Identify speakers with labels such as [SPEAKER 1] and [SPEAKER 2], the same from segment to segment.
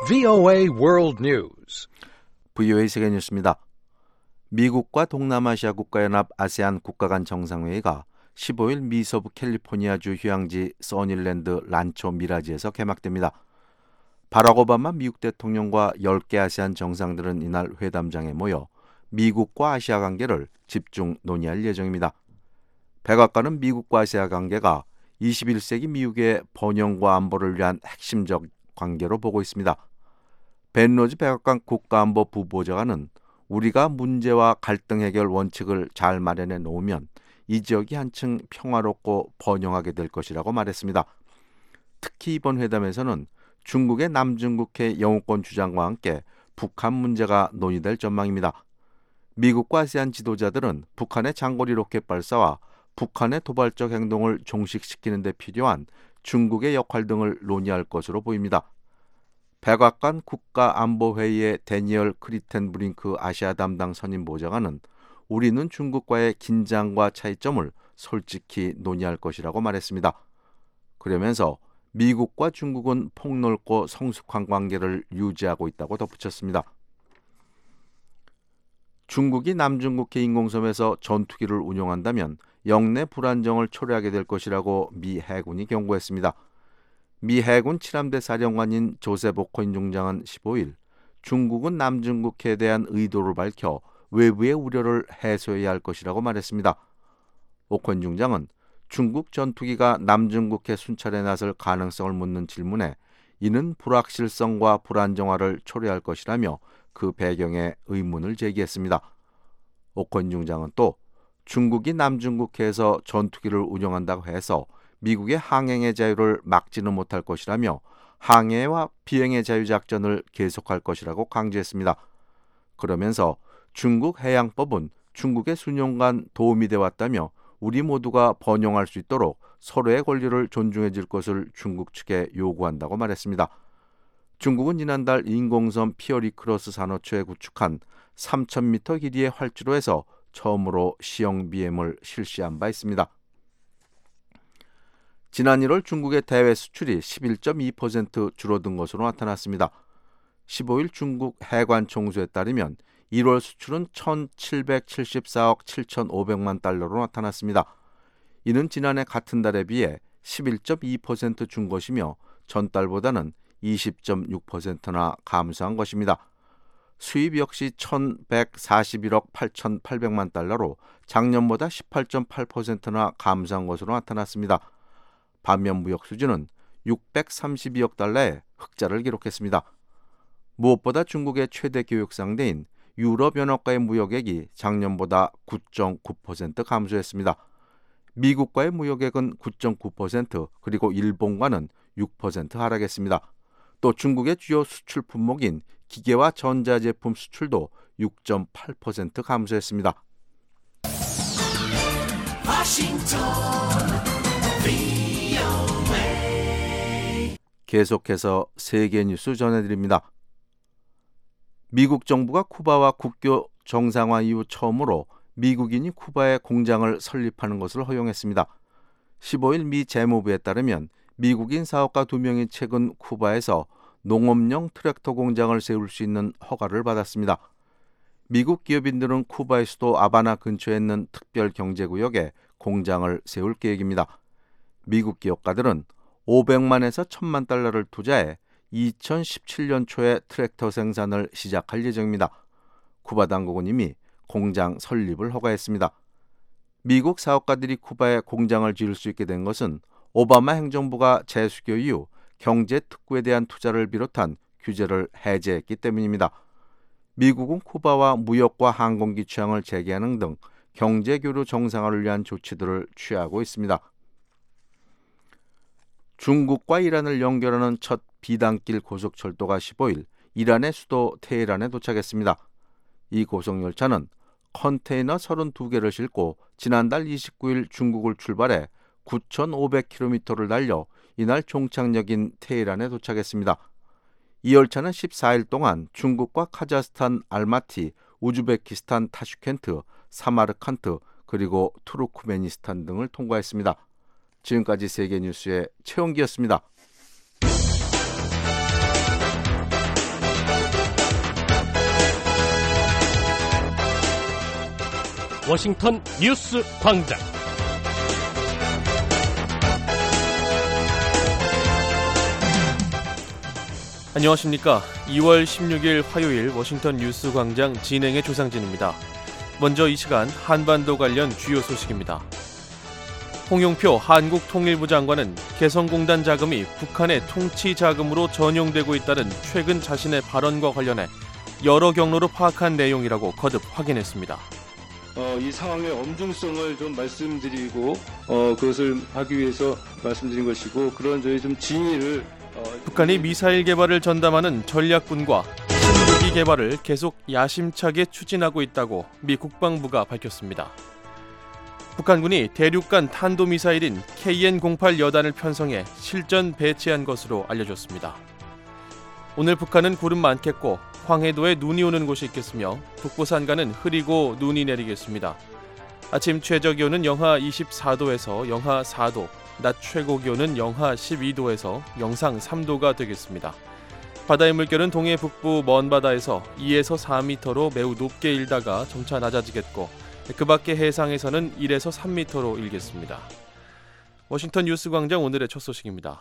[SPEAKER 1] VOA World News.
[SPEAKER 2] VOA 세계 뉴스입니다. 미국과 동남아시아 국가연합 아세안 국가 간 정상회의가 15일 미서부 캘리포니아주 휴양지 써닐랜드 란초 미라지에서 개막됩니다. 바락 오바마 미국 대통령과 10개 아세안 정상들은 이날 회담장에 모여 미국과 아시아 관계를 집중 논의할 예정입니다. 백악관은 미국과 아시아 관계가 21세기 미국의 번영과 안보를 위한 핵심적 관계로 보고 있습니다. 벤 로즈 백악관 국가안보 부보좌관은 우리가 문제와 갈등 해결 원칙을 잘 마련해 놓으면 이 지역이 한층 평화롭고 번영하게 될 것이라고 말했습니다. 특히 이번 회담에서는 중국의 남중국해 영유권 주장과 함께 북한 문제가 논의될 전망입니다. 미국과 아세안 지도자들은 북한의 장거리 로켓 발사와 북한의 도발적 행동을 종식시키는 데 필요한 중국의 역할 등을 논의할 것으로 보입니다. 백악관 국가안보회의의 데니얼 크리텐브링크 아시아 담당 선임 보좌관은 우리는 중국과의 긴장과 차이점을 솔직히 논의할 것이라고 말했습니다. 그러면서 미국과 중국은 폭넓고 성숙한 관계를 유지하고 있다고 덧붙였습니다. 중국이 남중국해 인공섬에서 전투기를 운용한다면 영내 불안정을 초래하게 될 것이라고 미 해군이 경고했습니다. 미 해군 7함대 사령관인 조셉 오콘 중장은 15일 중국은 남중국해에 대한 의도를 밝혀 외부의 우려를 해소해야 할 것이라고 말했습니다. 오콘 중장은 중국 전투기가 남중국해 순찰에 나설 가능성을 묻는 질문에 이는 불확실성과 불안정화를 초래할 것이라며 그 배경에 의문을 제기했습니다. 오콘 중장은 또 중국이 남중국해에서 전투기를 운용한다고 해서 미국의 항행의 자유를 막지는 못할 것이라며 항해와 비행의 자유 작전을 계속할 것이라고 강조했습니다. 그러면서 중국 해양법은 중국의 수년간 도움이 되어 왔다며 우리 모두가 번영할 수 있도록 서로의 권리를 존중해 줄 것을 중국 측에 요구한다고 말했습니다. 중국은 지난달 인공섬 피어리크로스 산호초에 구축한 3,000m 길이의 활주로에서 처음으로 시형 비행을 실시한 바 있습니다. 지난 1월 중국의 대외 수출이 11.2% 줄어든 것으로 나타났습니다. 15일 중국 해관 총수에 따르면 1월 수출은 1,774억 7,500만 달러로 나타났습니다. 이는 지난해 같은 달에 비해 11.2% 준 것이며 전달보다는 20.6%나 감소한 것입니다. 수입 역시 1,141억 8,800만 달러로 작년보다 18.8%나 감소한 것으로 나타났습니다. 반면 무역 수지는 632억 달러의 흑자를 기록했습니다. 무엇보다 중국의 최대 교역 상대인 유럽연합과의 무역액이 작년보다 9.9% 감소했습니다. 미국과의 무역액은 9.9% 그리고 일본과는 6% 하락했습니다. 또 중국의 주요 수출 품목인 기계와 전자제품 수출도 6.8% 감소했습니다. 계속해서 세계 뉴스 전해드립니다. 미국 정부가 쿠바와 국교 정상화 이후 처음으로 미국인이 쿠바에 공장을 설립하는 것을 허용했습니다. 15일 미 재무부에 따르면 미국인 사업가 2명이 최근 쿠바에서 농업용 트랙터 공장을 세울 수 있는 허가를 받았습니다. 미국 기업인들은 쿠바의 수도 아바나 근처에 있는 특별 경제구역에 공장을 세울 계획입니다. 미국 기업가들은 500만에서 1,000만 달러를 투자해 2017년 초에 트랙터 생산을 시작할 예정입니다. 쿠바 당국은 이미 공장 설립을 허가했습니다. 미국 사업가들이 쿠바에 공장을 지을 수 있게 된 것은 오바마 행정부가 재수교 이후 경제 특구에 대한 투자를 비롯한 규제를 해제했기 때문입니다. 미국은 쿠바와 무역과 항공기 취항을 재개하는 등 경제 교류 정상화를 위한 조치들을 취하고 있습니다. 중국과 이란을 연결하는 첫 비단길 고속철도가 15일 이란의 수도 테헤란에 도착했습니다. 이 고속열차는 컨테이너 32개를 싣고 지난달 29일 중국을 출발해 9,500km를 달려 이날 종착역인 테헤란에 도착했습니다. 이 열차는 14일 동안 중국과 카자흐스탄 알마티, 우즈베키스탄 타슈켄트, 사마르칸트 그리고 투르크메니스탄 등을 통과했습니다. 지금까지 세계뉴스의 최영기였습니다.
[SPEAKER 1] 워싱턴 뉴스 광장.
[SPEAKER 3] 안녕하십니까. 2월 16일 화요일 워싱턴 뉴스 광장 진행의 조상진입니다. 먼저 이 시간 한반도 관련 주요 소식입니다. 홍영표 한국통일부 장관은 개성공단 자금이 북한의 통치 자금으로 전용되고 있다는 최근 자신의 발언과 관련해 여러 경로로 파악한 내용이라고 거듭 확인했습니다.
[SPEAKER 4] 이 상황의 엄중성을 좀 말씀드리고 그것을 하기 위해서 말씀드린 것이고, 그런 저희 좀 진위를
[SPEAKER 3] 북한이 미사일 개발을 전담하는 전략군과 무기 개발을 계속 야심차게 추진하고 있다고 미 국방부가 밝혔습니다. 북한군이 대륙간 탄도미사일인 KN-08 여단을 편성해 실전 배치한 것으로 알려졌습니다. 오늘 북한은 구름 많겠고 황해도에 눈이 오는 곳이 있겠으며 북부 산간은 흐리고 눈이 내리겠습니다. 아침 최저기온은 영하 24도에서 영하 4도, 낮 최고기온은 영하 12도에서 영상 3도가 되겠습니다. 바다의 물결은 동해 북부 먼 바다에서 2에서 4m로 매우 높게 일다가 점차 낮아지겠고, 그 밖의 해상에서는 1에서 3m로 일겠습니다. 워싱턴 뉴스 광장 오늘의 첫 소식입니다.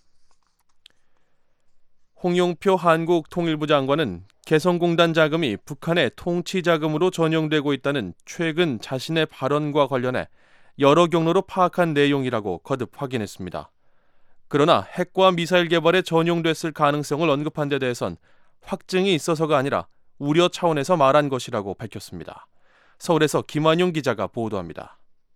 [SPEAKER 3] 홍영표 한국통일부 장관은 개성공단 자금이 북한의 통치 자금으로 전용되고 있다는 최근 자신의 발언과 관련해 여러 경로로 파악한 내용이라고 거듭 확인했습니다. 그러나 핵과 미사일 개발에 전용됐을 가능성을 언급한 데 대해선 확증이 있어서가 아니라 우려 차원에서 말한 것이라고 밝혔습니다. 서울에서 김한용 기자가 보도합니다.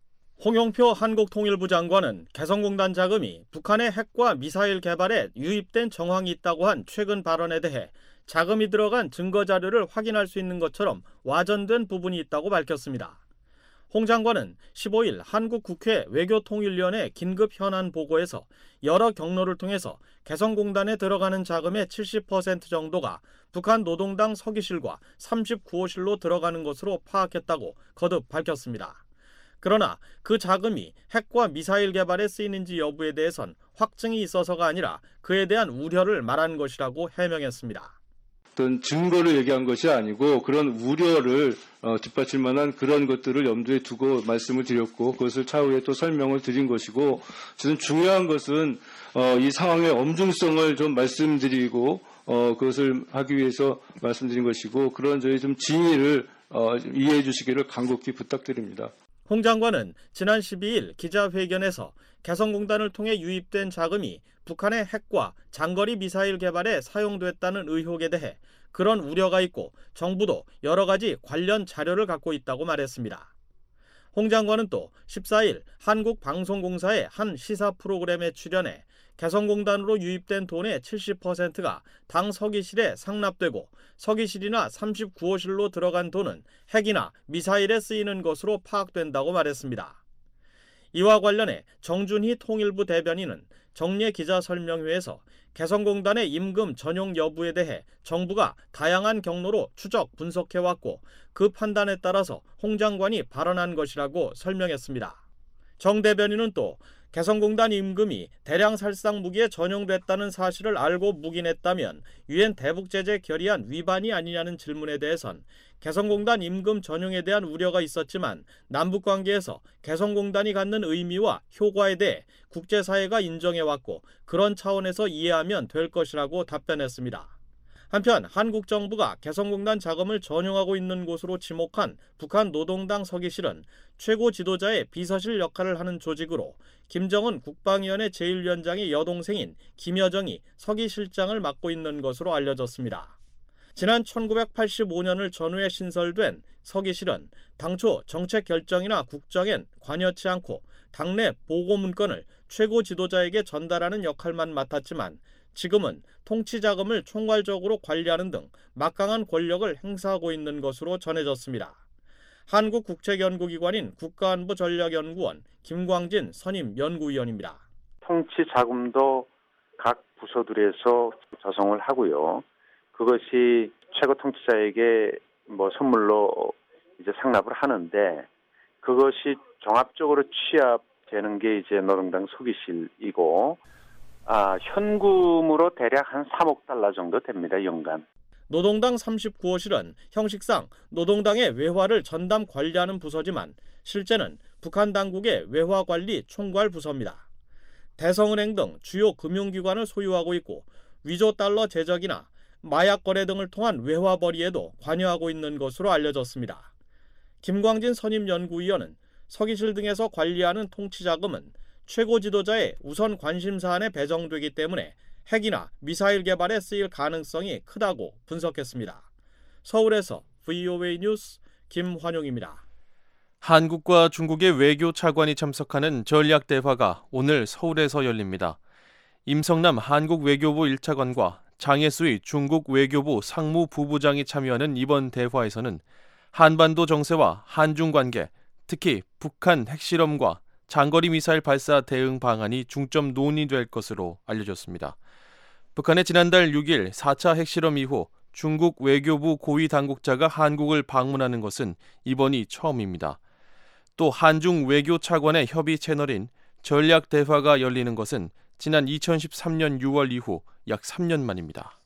[SPEAKER 5] 홍영표 한국통일부 장관은 개성공단 자금이 북한의 핵과 미사일 개발에 유입된 정황이 있다고 한 최근 발언에 대해 자금이 들어간 증거 자료를 확인할 수 있는 것처럼 와전된 부분이 있다고 밝혔습니다. 홍 장관은 15일 한국국회 외교통일위원회 긴급 현안 보고에서 여러 경로를 통해서 개성공단에 들어가는 자금의 70% 정도가 북한 노동당 서기실과 39호실로 들어가는 것으로 파악했다고 거듭 밝혔습니다. 그러나 그 자금이 핵과 미사일 개발에 쓰이는지 여부에 대해선 확증이 있어서가 아니라 그에 대한 우려를 말한 것이라고 해명했습니다.
[SPEAKER 4] 어떤 증거를 얘기한 것이 아니고 그런 우려를 뒷받칠 만한 그런 것들을 염두에 두고 말씀을 드렸고, 그것을 차후에 또 설명을 드린 것이고, 저는 중요한 것은 이 상황의 엄중성을 좀 말씀드리고 그것을 하기 위해서 말씀드린 것이고, 그런 저희 좀 진위를 이해해 주시기를 간곡히 부탁드립니다.
[SPEAKER 5] 홍 장관은 지난 12일 기자회견에서 개성공단을 통해 유입된 자금이 북한의 핵과 장거리 미사일 개발에 사용됐다는 의혹에 대해 그런 우려가 있고 정부도 여러 가지 관련 자료를 갖고 있다고 말했습니다. 홍 장관은 또 14일 한국방송공사의 한 시사 프로그램에 출연해 개성공단으로 유입된 돈의 70%가 당 서기실에 상납되고 서기실이나 39호실로 들어간 돈은 핵이나 미사일에 쓰이는 것으로 파악된다고 말했습니다. 이와 관련해 정준희 통일부 대변인은 정례 기자설명회에서 개성공단의 임금 전용 여부에 대해 정부가 다양한 경로로 추적 분석해왔고 그 판단에 따라서 홍 장관이 발언한 것이라고 설명했습니다. 정 대변인은 또 개성공단 임금이 대량 살상 무기에 전용됐다는 사실을 알고 묵인했다면 유엔 대북제재 결의안 위반이 아니냐는 질문에 대해선 개성공단 임금 전용에 대한 우려가 있었지만 남북관계에서 개성공단이 갖는 의미와 효과에 대해 국제사회가 인정해왔고 그런 차원에서 이해하면 될 것이라고 답변했습니다. 한편 한국 정부가 개성공단 자금을 전용하고 있는 곳으로 지목한 북한 노동당 서기실은 최고 지도자의 비서실 역할을 하는 조직으로 김정은 국방위원회 제1위원장의 여동생인 김여정이 서기실장을 맡고 있는 것으로 알려졌습니다. 지난 1985년을 전후에 신설된 서기실은 당초 정책 결정이나 국정엔 관여치 않고 당내 보고 문건을 최고 지도자에게 전달하는 역할만 맡았지만 지금은 통치 자금을 총괄적으로 관리하는 등 막강한 권력을 행사하고 있는 것으로 전해졌습니다. 한국국책연구기관인 국가안보전략연구원 김광진 선임 연구위원입니다.
[SPEAKER 6] 통치 자금도 각 부서들에서 조성을 하고요. 그것이 최고 통치자에게 선물로 이제 상납을 하는데 그것이 종합적으로 취합되는 게 이제 노동당 서기실이고 현금으로 대략 한 3억 달러 정도 됩니다, 연간.
[SPEAKER 5] 노동당 39호실은 형식상 노동당의 외화를 전담 관리하는 부서지만 실제는 북한 당국의 외화관리 총괄 부서입니다. 대성은행 등 주요 금융기관을 소유하고 있고 위조 달러 제작이나 마약 거래 등을 통한 외화 벌이에도 관여하고 있는 것으로 알려졌습니다. 김광진 선임연구위원은 서기실 등에서 관리하는 통치자금은 최고 지도자의 우선 관심 사안에 배정되기 때문에 핵이나 미사일 개발에 쓰일 가능성이 크다고 분석했습니다. 서울에서 VOA 뉴스 김환용입니다.
[SPEAKER 3] 한국과 중국의 외교 차관이 참석하는 전략대화가 오늘 서울에서 열립니다. 임성남 한국 외교부 1차관과 장혜수의 중국 외교부 상무부부장이 참여하는 이번 대화에서는 한반도 정세와 한중 관계, 특히 북한 핵실험과 장거리 미사일 발사 대응 방안이 중점 논의될 것으로 알려졌습니다. 북한의 지난달 6일 4차 핵실험 이후 중국 외교부 고위 당국자가 한국을 방문하는 것은 이번이 처음입니다. 또 한중 외교 차관의 협의 채널인 전략대화가 열리는 것은 지난 2013년 6월 이후 약 3년 만입니다.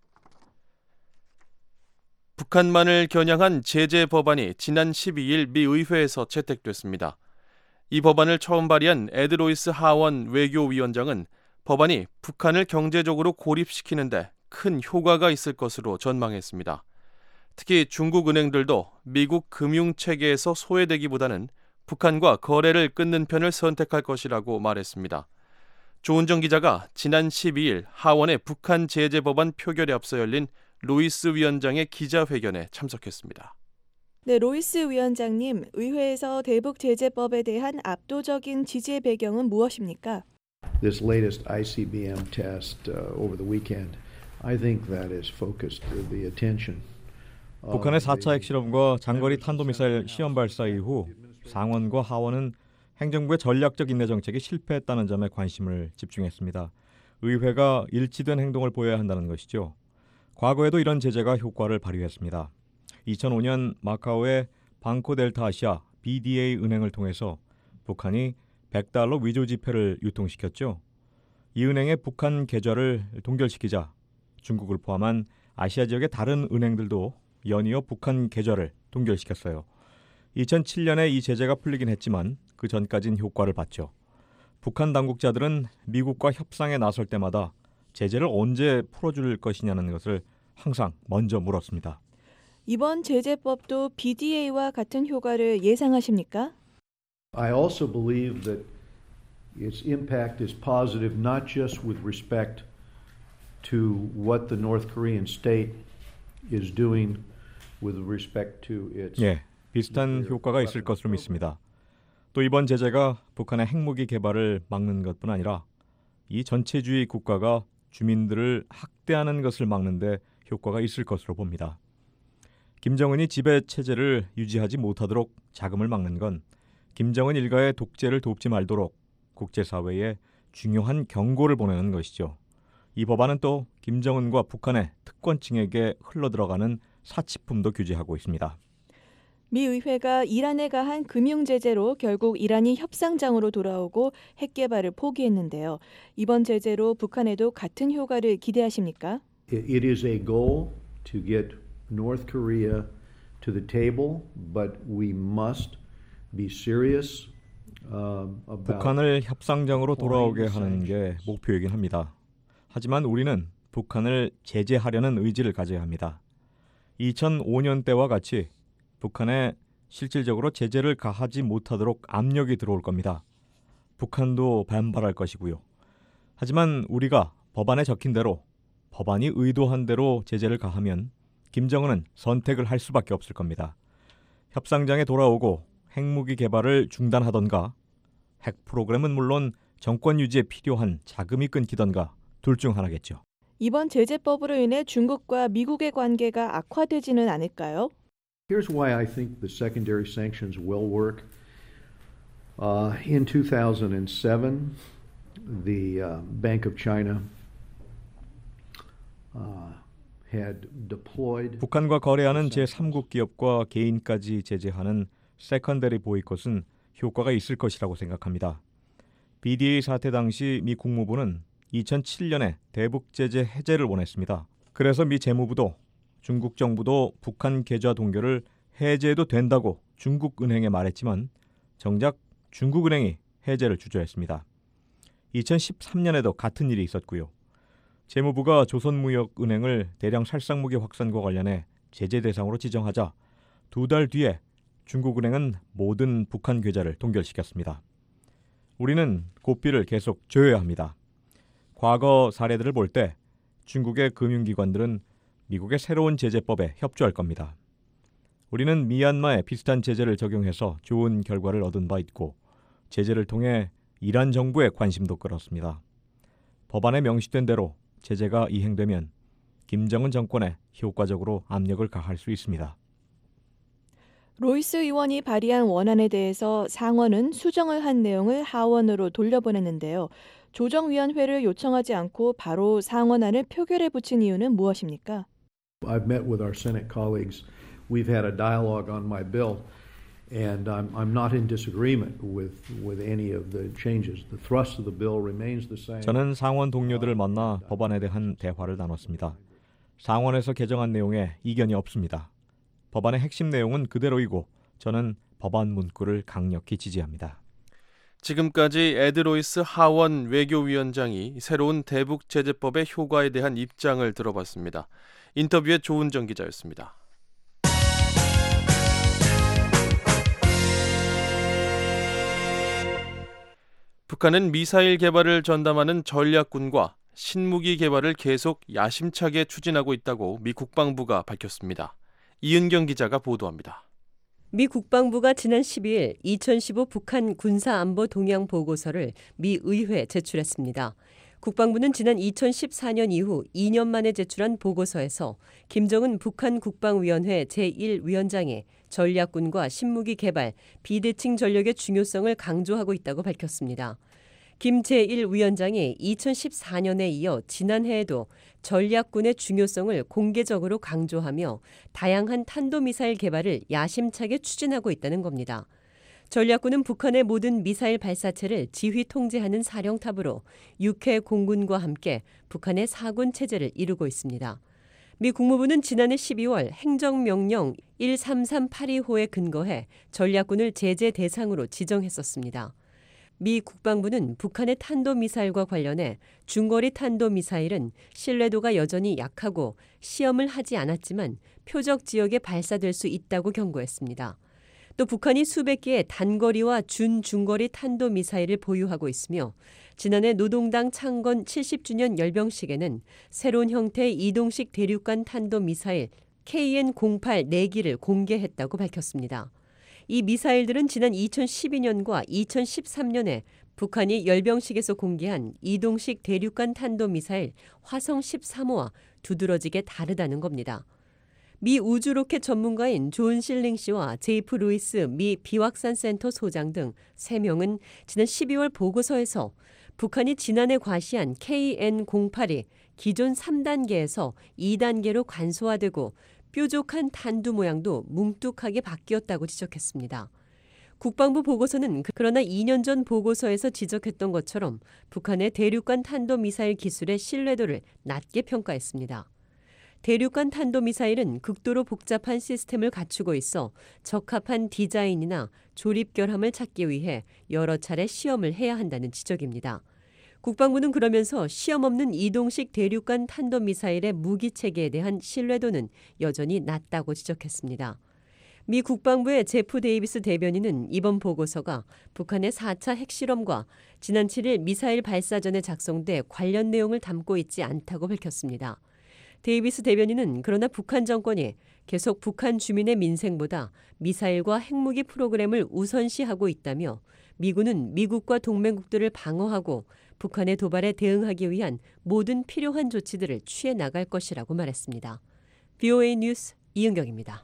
[SPEAKER 3] 북한만을 겨냥한 제재 법안이 지난 12일 미 의회에서 채택됐습니다. 이 법안을 처음 발의한 에드 로이스 하원 외교위원장은 법안이 북한을 경제적으로 고립시키는데 큰 효과가 있을 것으로 전망했습니다. 특히 중국 은행들도 미국 금융체계에서 소외되기보다는 북한과 거래를 끊는 편을 선택할 것이라고 말했습니다. 조은정 기자가 지난 12일 하원의 북한 제재 법안 표결에 앞서 열린 로이스 위원장의 기자회견에 참석했습니다.
[SPEAKER 7] 네, 로이스 위원장님, 의회에서 대북 제재법에 대한 압도적인 지지의 배경은 무엇입니까?
[SPEAKER 8] This latest ICBM test over the weekend, I think that has focused the attention.
[SPEAKER 9] 북한의 4차 핵실험과 장거리 탄도미사일 시험 발사 이후 상원과 하원은 행정부의 전략적 인내 정책이 실패했다는 점에 관심을 집중했습니다. 의회가 일치된 행동을 보여야 한다는 것이죠. 과거에도 이런 제재가 효과를 발휘했습니다. 2005년 마카오의 방코델타 아시아 BDA 은행을 통해서 북한이 $100 위조 지폐를 유통시켰죠. 이 은행의 북한 계좌를 동결시키자 중국을 포함한 아시아 지역의 다른 은행들도 연이어 북한 계좌를 동결시켰어요. 2007년에 이 제재가 풀리긴 했지만 그 전까진 효과를 봤죠. 북한 당국자들은 미국과 협상에 나설 때마다 제재를 언제 풀어줄 것이냐는 것을 항상 먼저 물었습니다.
[SPEAKER 7] 이번 제재법도 BDA와 같은 효과를 예상하십니까?
[SPEAKER 8] I also believe that its impact is positive not just with respect to what the North Korean state is doing with respect to its
[SPEAKER 9] 비슷한 효과가 있을 것으로 믿습니다. 또 이번 제재가 북한의 핵무기 개발을 막는 것뿐 아니라 이 전체주의 국가가 주민들을 학대하는 것을 막는 데 효과가 있을 것으로 봅니다. 김정은이 지배 체제를 유지하지 못하도록 자금을 막는 건 김정은 일가의 독재를 돕지 말도록 국제사회에 중요한 경고를 보내는 것이죠. 이 법안은 또 김정은과 북한의 특권층에게 흘러들어가는 사치품도 규제하고 있습니다.
[SPEAKER 7] 미 의회가 이란에 가한 금융 제재로 결국 이란이 협상장으로 돌아오고 핵 개발을 포기했는데요. 이번 제재로 북한에도 같은 효과를 기대하십니까?
[SPEAKER 8] It is a goal to get North Korea to the table, but we must be serious about
[SPEAKER 9] 북한을 협상장으로 돌아오게 하는 게 목표이긴 합니다. 하지만 우리는 북한을 제재하려는 의지를 가져야 합니다. 2005년 때와 같이 북한에 실질적으로 제재를 가하지 못하도록 압력이 들어올 겁니다. 북한도 반발할 것이고요. 하지만 우리가 법안에 적힌 대로 법안이 의도한 대로 제재를 가하면 김정은은 선택을 할 수밖에 없을 겁니다. 협상장에 돌아오고 핵무기 개발을 중단하던가 핵 프로그램은 물론 정권 유지에 필요한 자금이 끊기던가 둘 중 하나겠죠.
[SPEAKER 7] 이번 제재법으로 인해 중국과 미국의 관계가 악화되지는 않을까요?
[SPEAKER 8] Here's why I think the secondary sanctions will work. In 2007, the Bank of China had deployed.
[SPEAKER 9] 북한과 거래하는 제3국 기업과 개인까지 제재하는 세컨더리 보이콧은 효과가 있을 것이라고 생각합니다. BDA 사태 당시 미 국무부는 2007년에 대북 제재 해제를 원했습니다. 그래서 미 재무부도 중국 정부도 북한 계좌 동결을 해제해도 된다고 중국은행에 말했지만 정작 중국은행이 해제를 주저했습니다. 2013년에도 같은 일이 있었고요. 재무부가 조선무역은행을 대량 살상무기 확산과 관련해 제재 대상으로 지정하자 2달 뒤에 중국은행은 모든 북한 계좌를 동결시켰습니다. 우리는 고삐를 계속 조여야 합니다. 과거 사례들을 볼 때 중국의 금융기관들은 미국의 새로운 제재법에 협조할 겁니다. 우리는 미얀마에 비슷한 제재를 적용해서 좋은 결과를 얻은 바 있고 제재를 통해 이란 정부의 관심도 끌었습니다. 법안에 명시된 대로 제재가 이행되면 김정은 정권에 효과적으로 압력을 가할 수 있습니다.
[SPEAKER 7] 로이스 의원이 발의한 원안에 대해서 상원은 수정을 한 내용을 하원으로 돌려보냈는데요. 조정위원회를 요청하지 않고 바로 상원안을 표결에 붙인 이유는 무엇입니까?
[SPEAKER 8] I've met with our Senate colleagues. We've had a dialogue on my bill, and I'm not in disagreement with any of the changes. The thrust of the bill remains the same.
[SPEAKER 9] 저는 상원 동료들을 만나 법안에 대한 대화를 나눴습니다. 상원에서 개정한 내용에 이견이 없습니다. 법안의 핵심 내용은 그대로이고 저는 법안 문구를 강력히 지지합니다.
[SPEAKER 3] 지금까지 에드 로이스 하원 외교위원장이 새로운 대북제재법의 효과에 대한 입장을 들어봤습니다. 인터뷰의 조은정 기자였습니다. 북한은 미사일 개발을 전담하는 전략군과 신무기 개발을 계속 야심차게 추진하고 있다고 미 국방부가 밝혔습니다. 이은경 기자가 보도합니다.
[SPEAKER 10] 미 국방부가 지난 12일 2015 북한 군사안보 동향 보고서를 미 의회에 제출했습니다. 국방부는 지난 2014년 이후 2년 만에 제출한 보고서에서 김정은 북한 국방위원회 제1위원장이 전략군과 신무기 개발, 비대칭 전력의 중요성을 강조하고 있다고 밝혔습니다. 김 제1위원장이 2014년에 이어 지난해에도 전략군의 중요성을 공개적으로 강조하며 다양한 탄도미사일 개발을 야심차게 추진하고 있다는 겁니다. 전략군은 북한의 모든 미사일 발사체를 지휘 통제하는 사령탑으로 6회 공군과 함께 북한의 4군 체제를 이루고 있습니다. 미 국무부는 지난해 12월 행정명령 13382호에 근거해 전략군을 제재 대상으로 지정했었습니다. 미 국방부는 북한의 탄도미사일과 관련해 중거리 탄도미사일은 신뢰도가 여전히 약하고 시험을 하지 않았지만 표적 지역에 발사될 수 있다고 경고했습니다. 또 북한이 수백 개의 단거리와 준중거리 탄도미사일을 보유하고 있으며 지난해 노동당 창건 70주년 열병식에는 새로운 형태의 이동식 대륙간 탄도미사일 KN-08 4기를 공개했다고 밝혔습니다. 이 미사일들은 지난 2012년과 2013년에 북한이 열병식에서 공개한 이동식 대륙간 탄도미사일 화성 13호와 두드러지게 다르다는 겁니다. 미 우주로켓 전문가인 존 실링 씨와 제이프 루이스 미 비확산 센터 소장 등 3명은 지난 12월 보고서에서 북한이 지난해 과시한 KN-08이 기존 3단계에서 2단계로 간소화되고 뾰족한 탄두 모양도 뭉뚝하게 바뀌었다고 지적했습니다. 국방부 보고서는 그러나 2년 전 보고서에서 지적했던 것처럼 북한의 대륙간 탄도미사일 기술의 신뢰도를 낮게 평가했습니다. 대륙간 탄도미사일은 극도로 복잡한 시스템을 갖추고 있어 적합한 디자인이나 조립 결함을 찾기 위해 여러 차례 시험을 해야 한다는 지적입니다. 국방부는 그러면서 시험 없는 이동식 대륙간 탄도미사일의 무기체계에 대한 신뢰도는 여전히 낮다고 지적했습니다. 미 국방부의 제프 데이비스 대변인은 이번 보고서가 북한의 4차 핵실험과 지난 7일 미사일 발사 전에 작성돼 관련 내용을 담고 있지 않다고 밝혔습니다. 데이비스 대변인은 그러나 북한 정권이 계속 북한 주민의 민생보다 미사일과 핵무기 프로그램을 우선시하고 있다며 미군은 미국과 동맹국들을 방어하고 북한의 도발에 대응하기 위한 모든 필요한 조치들을 취해 나갈 것이라고 말했습니다. VOA 뉴스 이은경입니다.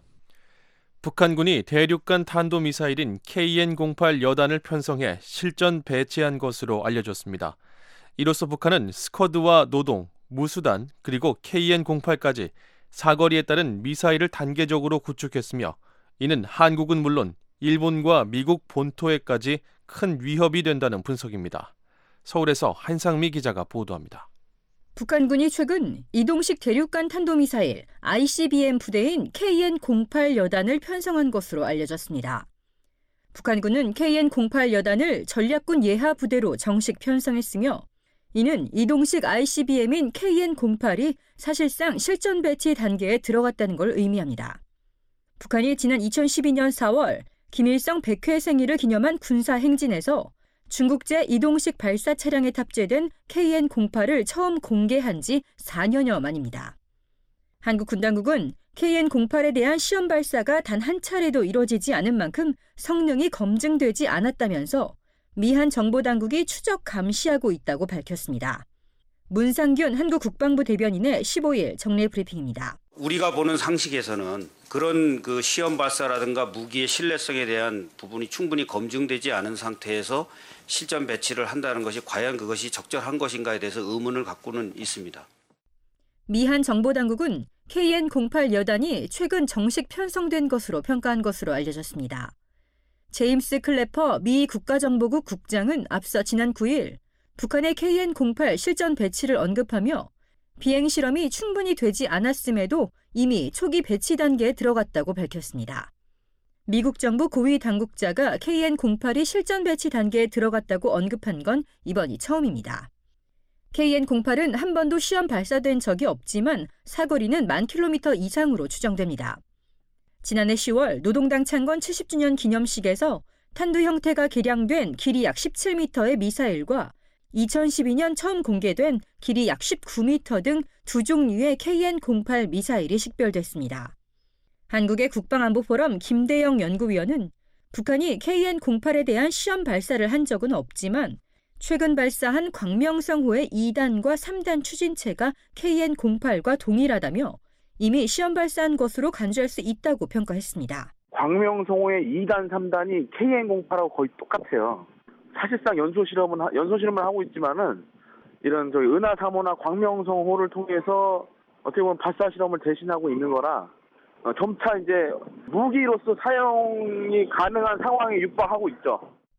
[SPEAKER 3] 북한군이 대륙간 탄도미사일인 KN-08 여단을 편성해 실전 배치한 것으로 알려졌습니다. 이로써 북한은 스커드와 노동, 무수단 그리고 KN-08까지 사거리에 따른 미사일을 단계적으로 구축했으며 이는 한국은 물론 일본과 미국 본토에까지 큰 위협이 된다는 분석입니다. 서울에서 한상미 기자가 보도합니다.
[SPEAKER 11] 북한군이 최근 이동식 대륙간 탄도미사일 ICBM 부대인 KN-08 여단을 편성한 것으로 알려졌습니다. 북한군은 KN-08 여단을 전략군 예하 부대로 정식 편성했으며 이는 이동식 ICBM인 KN-08이 사실상 실전 배치 단계에 들어갔다는 걸 의미합니다. 북한이 지난 2012년 4월 김일성 100회 생일을 기념한 군사 행진에서 중국제 이동식 발사 차량에 탑재된 KN-08을 처음 공개한 지 4년여 만입니다. 한국 군 당국은 KN-08에 대한 시험 발사가 단 한 차례도 이뤄지지 않은 만큼 성능이 검증되지 않았다면서 미한 정보당국이 추적 감시하고 있다고 밝혔습니다. 문상균 한국 국방부 대변인의 15일 정례 브리핑입니다.
[SPEAKER 12] 우리가 보는 상식에서는 그런 시험 발사라든가 무기의 신뢰성에 대한 부분이 충분히 검증되지 않은 상태에서 실전 배치를 한다는 것이 과연 그것이 적절한 것인가에 대해서 의문을 갖고는 있습니다.
[SPEAKER 11] 미한 정보당국은 KN-08 여단이 최근 정식 편성된 것으로 평가한 것으로 알려졌습니다. 제임스 클래퍼 미 국가정보국 국장은 앞서 지난 9일 북한의 KN-08 실전 배치를 언급하며 비행 실험이 충분히 되지 않았음에도 이미 초기 배치 단계에 들어갔다고 밝혔습니다. 미국 정부 고위 당국자가 KN-08이 실전 배치 단계에 들어갔다고 언급한 건 이번이 처음입니다. KN-08은 한 번도 시험 발사된 적이 없지만 사거리는 10,000km 이상으로 추정됩니다. 지난해 10월 노동당 창건 70주년 기념식에서 탄두 형태가 개량된 길이 약 17m의 미사일과 2012년 처음 공개된 길이 약 19m 등 두 종류의 KN-08 미사일이 식별됐습니다. 한국의 국방안보포럼 김대영 연구위원은 북한이 KN-08에 대한 시험 발사를 한 적은 없지만 최근 발사한 광명성호의 2단과 3단 추진체가 KN-08과 동일하다며 이미 시험 발사한 것으로 간주할 수 있다고 평가했습니다.
[SPEAKER 13] 광명성호의 2단, 3단이 KN-08하고 거의 똑같아요. 사실상 연소 실험을 하고 있지만은 이런 저희 은하 3호나 광명성호를 통해서 어떻게 보면 발사 실험을 대신하고 있는 거라 점차 이제 무기로서 사용이 가능한 상황에 육박하고 있죠.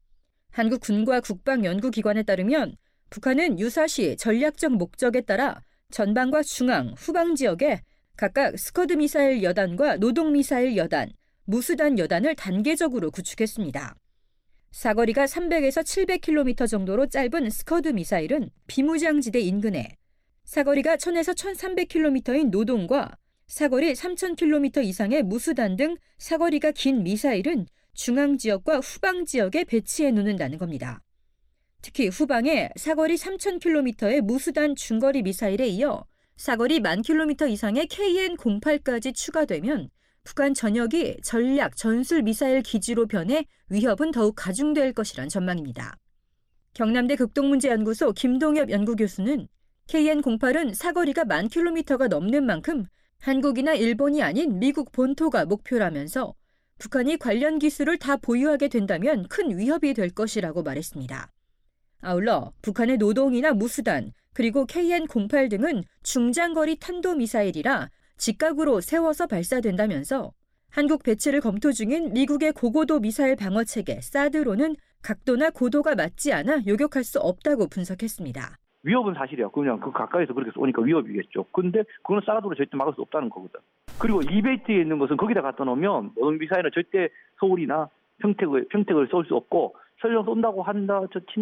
[SPEAKER 11] 한국 군과 국방연구기관에 따르면 북한은 유사시 전략적 목적에 따라 전방과 중앙, 후방 지역에 각각 스커드 미사일 여단과 노동 미사일 여단, 무수단 여단을 단계적으로 구축했습니다. 사거리가 300에서 700km 정도로 짧은 스커드 미사일은 비무장지대 인근에, 사거리가 1000에서 1300km인 노동과 사거리 3000km 이상의 무수단 등 사거리가 긴 미사일은 중앙 지역과 후방 지역에 배치해 놓는다는 겁니다. 특히 후방에 사거리 3000km의 무수단 중거리 미사일에 이어 사거리 10,000km 이상의 KN-08까지 추가되면 북한 전역이 전략 전술 미사일 기지로 변해 위협은 더욱 가중될 것이란 전망입니다. 경남대 극동문제연구소 김동엽 연구교수는 KN-08은 사거리가 10,000km가 넘는 만큼 한국이나 일본이 아닌 미국 본토가 목표라면서 북한이 관련 기술을 다 보유하게 된다면 큰 위협이 될 것이라고 말했습니다. 아울러 북한의 노동이나 무수단 그리고 KN-08 등은 중장거리 탄도미사일이라 직각으로 세워서 발사된다면서 한국 배치를 검토 중인 미국의 고고도 미사일 방어체계 사드로는 각도나 고도가 맞지 않아 요격할 수 없다고 분석했습니다.
[SPEAKER 14] 위협은 사실이야. 그냥 그 가까이서 그렇게 쏘니까 위협이겠죠. 근데 그건 사드로 절대 막을 수 없다는 거거든. 그리고 이베이트에 있는 것은 거기다 갖다 놓으면 노동 미사일은 절대 서울이나 평택을 쏠 수 없고 설령 쏜다고 한다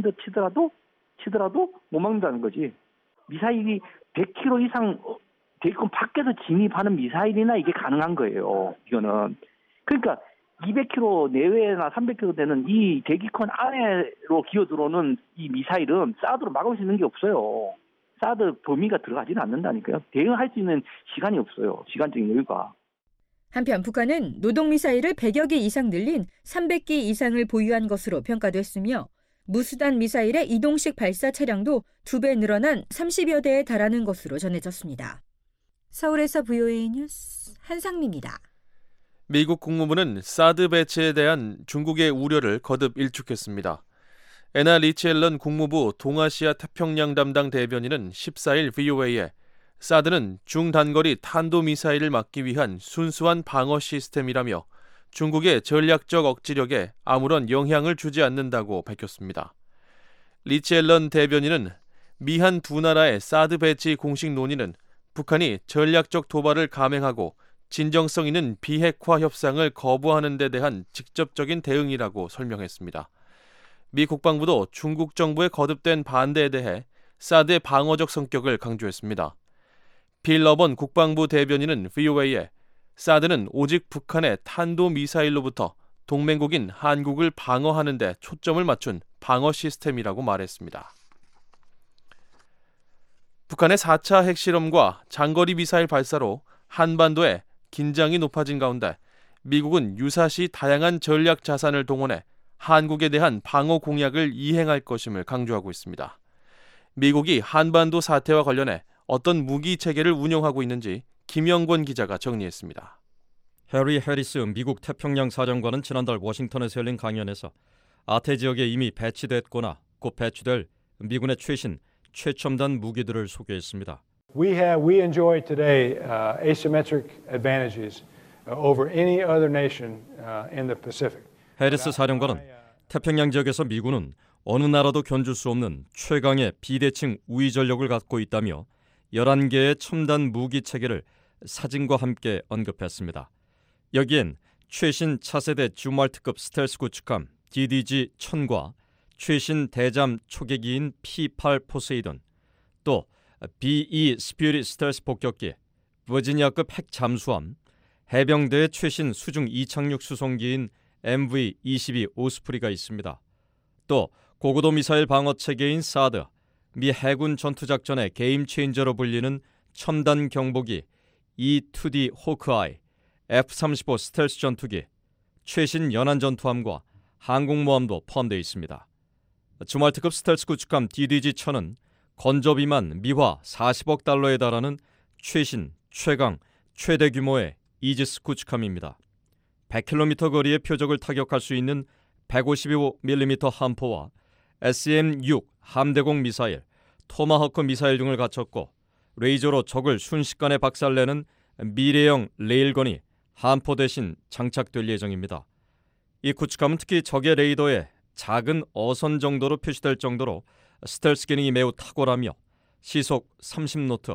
[SPEAKER 14] 치더라도 못 막는다는 거지. 미사일이 100km 이상 대기권 밖에서 진입하는 미사일이나 이게 가능한 거예요. 이거는. 그러니까 200km 내외나 300km 되는 이 대기권 안으로 기어들어오는 이 미사일은 사드로 막을 수 있는 게 없어요. 사드 범위가 들어가지는 않는다니까요. 대응할 수 있는 시간이 없어요. 시간적인 여유가.
[SPEAKER 11] 한편 북한은 노동미사일을 100여 개 이상 늘린 300기 이상을 보유한 것으로 평가됐으며 무수단 미사일의 이동식 발사 차량도 2배 늘어난 30여 대에 달하는 것으로 전해졌습니다. 서울에서 VOA 뉴스 한상미입니다.
[SPEAKER 3] 미국 국무부는 사드 배치에 대한 중국의 우려를 거듭 일축했습니다. 애나 리치 앨런 국무부 동아시아 태평양 담당 대변인은 14일 VOA에 사드는 중단거리 탄도미사일을 막기 위한 순수한 방어 시스템이라며 중국의 전략적 억지력에 아무런 영향을 주지 않는다고 밝혔습니다. 리치 앨런 대변인은 미한 두 나라의 사드 배치 공식 논의는 북한이 전략적 도발을 감행하고 진정성 있는 비핵화 협상을 거부하는 데 대한 직접적인 대응이라고 설명했습니다. 미 국방부도 중국 정부의 거듭된 반대에 대해 사드의 방어적 성격을 강조했습니다. 빌 러번 국방부 대변인은 VOA에 사드는 오직 북한의 탄도미사일로부터 동맹국인 한국을 방어하는 데 초점을 맞춘 방어 시스템이라고 말했습니다. 북한의 4차 핵실험과 장거리 미사일 발사로 한반도에 긴장이 높아진 가운데 미국은 유사시 다양한 전략 자산을 동원해 한국에 대한 방어 공약을 이행할 것임을 강조하고 있습니다. 미국이 한반도 사태와 관련해 어떤 무기 체계를 운영하고 있는지 김영권 기자가 정리했습니다.
[SPEAKER 15] 해리 해리스 미국 태평양 사령관은 지난달 워싱턴에서 열린 강연에서 아태 지역에 이미 배치됐거나 곧 배치될 미군의 최신 최첨단 무기들을 소개했습니다.
[SPEAKER 16] We enjoy today asymmetric advantages over any other nation in the Pacific.
[SPEAKER 15] 해리스 사령관은 태평양 지역에서 미군은 어느 나라도 견줄 수 없는 최강의 비대칭 우위 전력을 갖고 있다며 11개의 첨단 무기 체계를 사진과 함께 언급했습니다. 여기엔 최신 차세대 주말트급 스텔스 구축함 DDG-1000과 최신 대잠 초계기인 P-8 포세이돈, 또 B-2 스피릿 스텔스 폭격기, 버지니아급 핵 잠수함, 해병대의 최신 수중 이착륙 수송기인 MV-22 오스프리가 있습니다. 또 고고도 미사일 방어 체계인 사드, 미 해군 전투작전의 게임 체인저로 불리는 첨단 경보기 E-2D 호크아이, F-35 스텔스 전투기, 최신 연안 전투함과 항공모함도 포함되어 있습니다. 주말트급 스텔스 구축함 DDG-1000은 건조비만 미화 40억 달러에 달하는 최신, 최강, 최대 규모의 이지스 구축함입니다. 100km 거리의 표적을 타격할 수 있는 155mm 함포와 SM-6 함대공 미사일, 토마호크 미사일 등을 갖췄고 레이저로 적을 순식간에 박살내는 미래형 레일건이 함포 대신 장착될 예정입니다. 이 구축함은 특히 적의 레이더에 작은 어선 정도로 표시될 정도로 스텔스 기능이 매우 탁월하며 시속 30노트,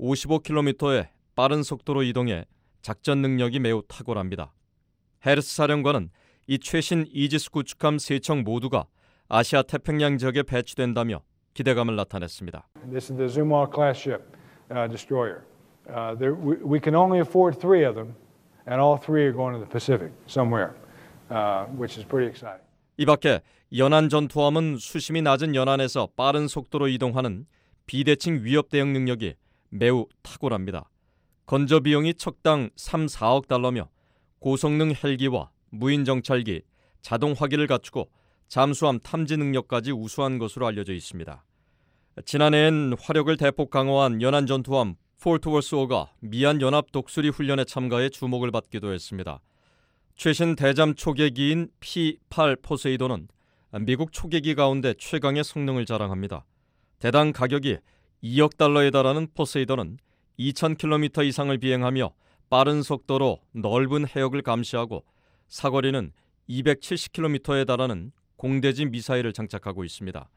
[SPEAKER 15] 55km의 빠른 속도로 이동해 작전 능력이 매우 탁월합니다. 해리스 사령관은 이 최신 이지스 구축함 3척 모두가 아시아 태평양 지역에 배치된다며 기대감을 나타냈습니다.
[SPEAKER 16] This is the Zumwalt class ship destroyer. We can only afford 3 of them, and all 3 are going to the Pacific somewhere, which is pretty exciting.
[SPEAKER 15] 이 밖에 연안 전투함은 수심이 낮은 연안에서 빠른 속도로 이동하는 비대칭 위협 대응 능력이 매우 탁월합니다. 건조 비용이 척당 3-4억 달러며 고성능 헬기와 무인 정찰기, 자동 화기를 갖추고 잠수함 탐지 능력까지 우수한 것으로 알려져 있습니다. 지난해엔 화력을 대폭 강화한 연안 전투함 포트워스호가 미한 연합 독수리 훈련에 참가해 주목을 받기도 했습니다. 최신 대잠 초계기인 P-8 포세이돈은 미국 초계기 가운데 최강의 성능을 자랑합니다. 대당 가격이 2억 달러에 달하는 포세이돈은 2,000km 이상을 비행하며 빠른 속도로 넓은 해역을 감시하고 사거리는 270km에 달하는 공대지 미사일을 장착하고 있습니다.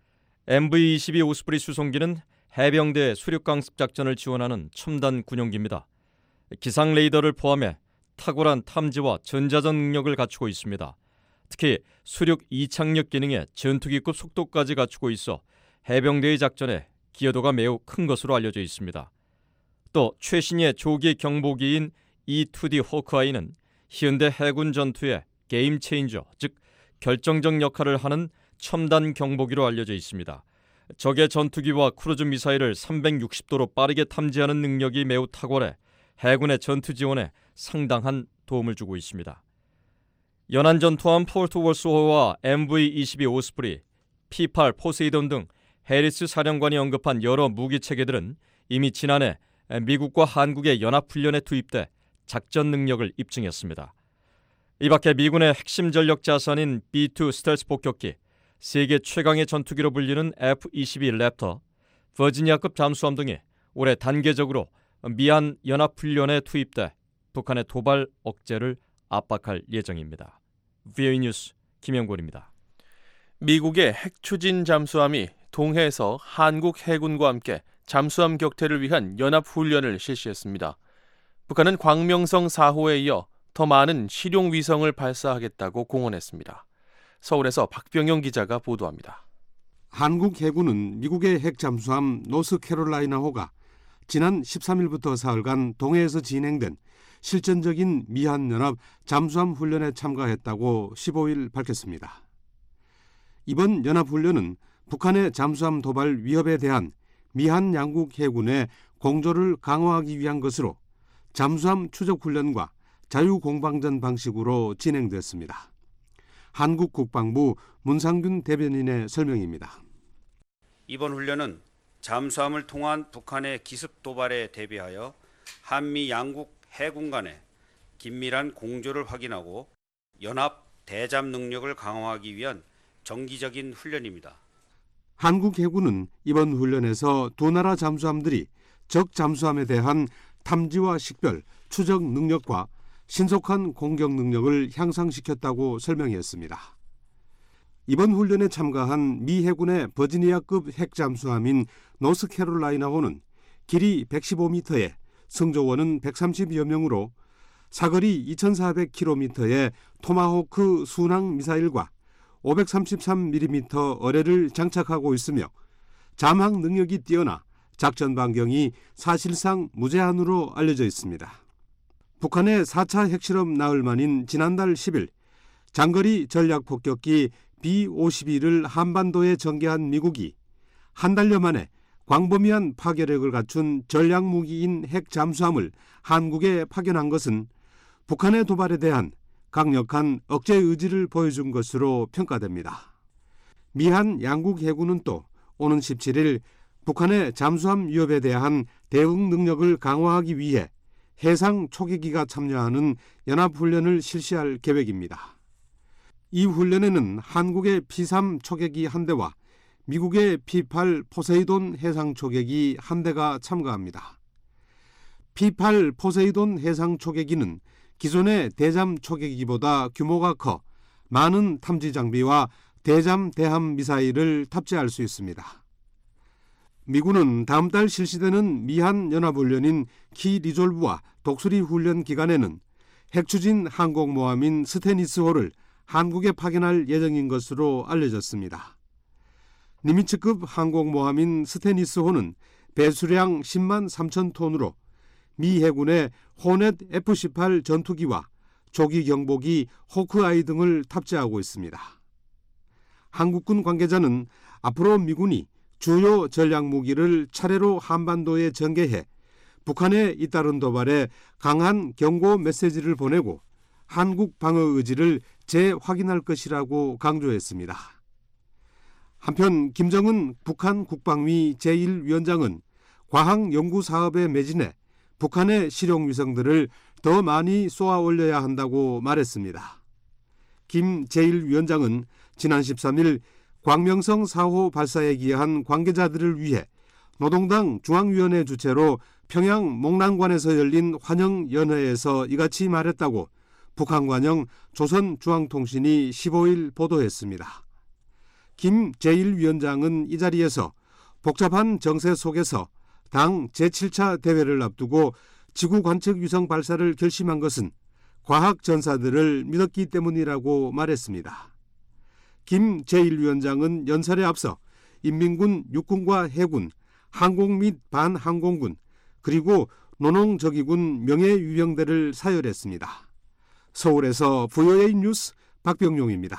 [SPEAKER 15] MV-22 오스프리 수송기는 해병대의 수륙강습 작전을 지원하는 첨단 군용기입니다. 기상 레이더를 포함해 탁월한 탐지와 전자전 능력을 갖추고 있습니다. 특히 수륙 이착륙 기능에 전투기급 속도까지 갖추고 있어 해병대의 작전에 기여도가 매우 큰 것으로 알려져 있습니다. 또 최신의 조기 경보기인 E-2D 호크아이는 현대 해군 전투의 게임 체인저, 즉 결정적 역할을 하는 첨단 경보기로 알려져 있습니다. 적의 전투기와 크루즈 미사일을 360도로 빠르게 탐지하는 능력이 매우 탁월해 해군의 전투 지원에 상당한 도움을 주고 있습니다. 연안 전투함 포트워스호와 MV-22 오스프리, P-8 포세이돈 등 해리스 사령관이 언급한 여러 무기 체계들은 이미 지난해 미국과 한국의 연합훈련에 투입돼 작전 능력을 입증했습니다. 이 밖에 미군의 핵심 전력 자산인 B-2 스텔스 폭격기, 세계 최강의 전투기로 불리는 F-22 랩터, 버지니아급 잠수함 등이 올해 단계적으로 미한 연합훈련에 투입돼 북한의 도발 억제를 압박할 예정입니다. VOA 뉴스 김영권입니다.
[SPEAKER 3] 미국의 핵 추진 잠수함이 동해에서 한국 해군과 함께 잠수함 격퇴를 위한 연합훈련을 실시했습니다. 북한은 광명성 4호에 이어 더 많은 실용 위성을 발사하겠다고 공언했습니다. 서울에서 박병영 기자가 보도합니다.
[SPEAKER 17] 한국 해군은 미국의 핵 잠수함 노스캐롤라이나호가 지난 13일부터 사흘간 동해에서 진행된 실전적인 미한연합 잠수함 훈련에 참가했다고 15일 밝혔습니다. 이번 연합훈련은 북한의 잠수함 도발 위협에 대한 미한 양국 해군의 공조를 강화하기 위한 것으로 잠수함 추적 훈련과 자유공방전 방식으로 진행됐습니다. 한국 국방부 문상균 대변인의 설명입니다.
[SPEAKER 12] 이번 훈련은 잠수함을 통한 북한의 기습 도발에 대비하여 한미 양국 해군 간의 긴밀한 공조를 확인하고 연합 대잠 능력을 강화하기 위한 정기적인 훈련입니다.
[SPEAKER 17] 한국 해군은 이번 훈련에서 두 나라 잠수함들이 적 잠수함에 대한 탐지와 식별, 추적 능력과 신속한 공격 능력을 향상시켰다고 설명했습니다. 이번 훈련에 참가한 미 해군의 버지니아급 핵잠수함인 노스캐롤라이나호는 길이 115m에 승조원은 130여 명으로 사거리 2,400km의 토마호크 순항 미사일과 533mm 어뢰를 장착하고 있으며 잠항 능력이 뛰어나 작전 반경이 사실상 무제한으로 알려져 있습니다. 북한의 4차 핵실험 나흘 만인 지난달 10일 장거리 전략폭격기 B-52를 한반도에 전개한 미국이 한 달여 만에 광범위한 파괴력을 갖춘 전략무기인 핵잠수함을 한국에 파견한 것은 북한의 도발에 대한 강력한 억제 의지를 보여준 것으로 평가됩니다. 미한 양국 해군은 또 오는 17일 북한의 잠수함 위협에 대한 대응 능력을 강화하기 위해 해상 초계기가 참여하는 연합훈련을 실시할 계획입니다. 이 훈련에는 한국의 P-3 초계기 한 대와 미국의 P-8 포세이돈 해상 초계기 한 대가 참가합니다. P-8 포세이돈 해상 초계기는 기존의 대잠 초계기보다 규모가 커 많은 탐지 장비와 대잠 대함 미사일을 탑재할 수 있습니다. 미군은 다음 달 실시되는 미한 연합훈련인 키 리졸브와 독수리 훈련 기간에는 핵추진 항공모함인 스테니스호를 한국에 파견할 예정인 것으로 알려졌습니다. 니미츠급 항공모함인 스테니스호는 배수량 10만 3천 톤으로 미 해군의 호넷 F-18 전투기와 조기 경보기 호크아이 등을 탑재하고 있습니다. 한국군 관계자는 앞으로 미군이 주요 전략무기를 차례로 한반도에 전개해 북한의 잇따른 도발에 강한 경고 메시지를 보내고 한국 방어 의지를 재확인할 것이라고 강조했습니다. 한편 김정은 북한 국방위 제1위원장은 과학연구사업에 매진해 북한의 실용위성들을 더 많이 쏘아 올려야 한다고 말했습니다. 김 제1위원장은 지난 13일 광명성 4호 발사에 기여한 관계자들을 위해 노동당 중앙위원회 주최로 평양 목란관에서 열린 환영연회에서 이같이 말했다고 북한관영 조선중앙통신이 15일 보도했습니다. 김 제1위원장은 이 자리에서 복잡한 정세 속에서 당 제7차 대회를 앞두고 지구관측위성 발사를 결심한 것은 과학 전사들을 믿었기 때문이라고 말했습니다. 김 제1위원장은 연설에 앞서 인민군 육군과 해군, 항공 및 반항공군, 그리고 노농저기군 명예유병대를 사열했습니다. 서울에서 VOA 뉴스 박병용입니다.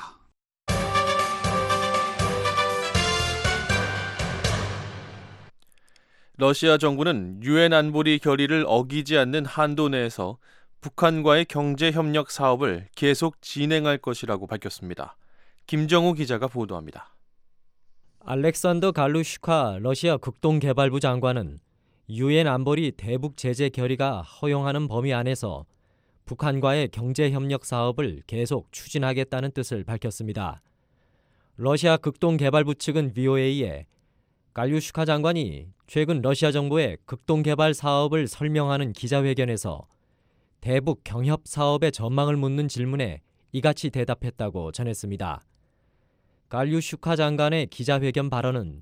[SPEAKER 3] 러시아 정부는 유엔 안보리 결의를 어기지 않는 한도 내에서 북한과의 경제협력 사업을 계속 진행할 것이라고 밝혔습니다. 김정우 기자가 보도합니다.
[SPEAKER 18] 알렉산더 갈루슈카 러시아 극동개발부 장관은 유엔 안보리 대북 제재 결의가 허용하는 범위 안에서 북한과의 경제협력 사업을 계속 추진하겠다는 뜻을 밝혔습니다. 러시아 극동개발부 측은 VOA에 갈루슈카 장관이 최근 러시아 정부의 극동개발 사업을 설명하는 기자회견에서 대북 경협 사업의 전망을 묻는 질문에 이같이 대답했다고 전했습니다. 갈루슈카 장관의 기자회견 발언은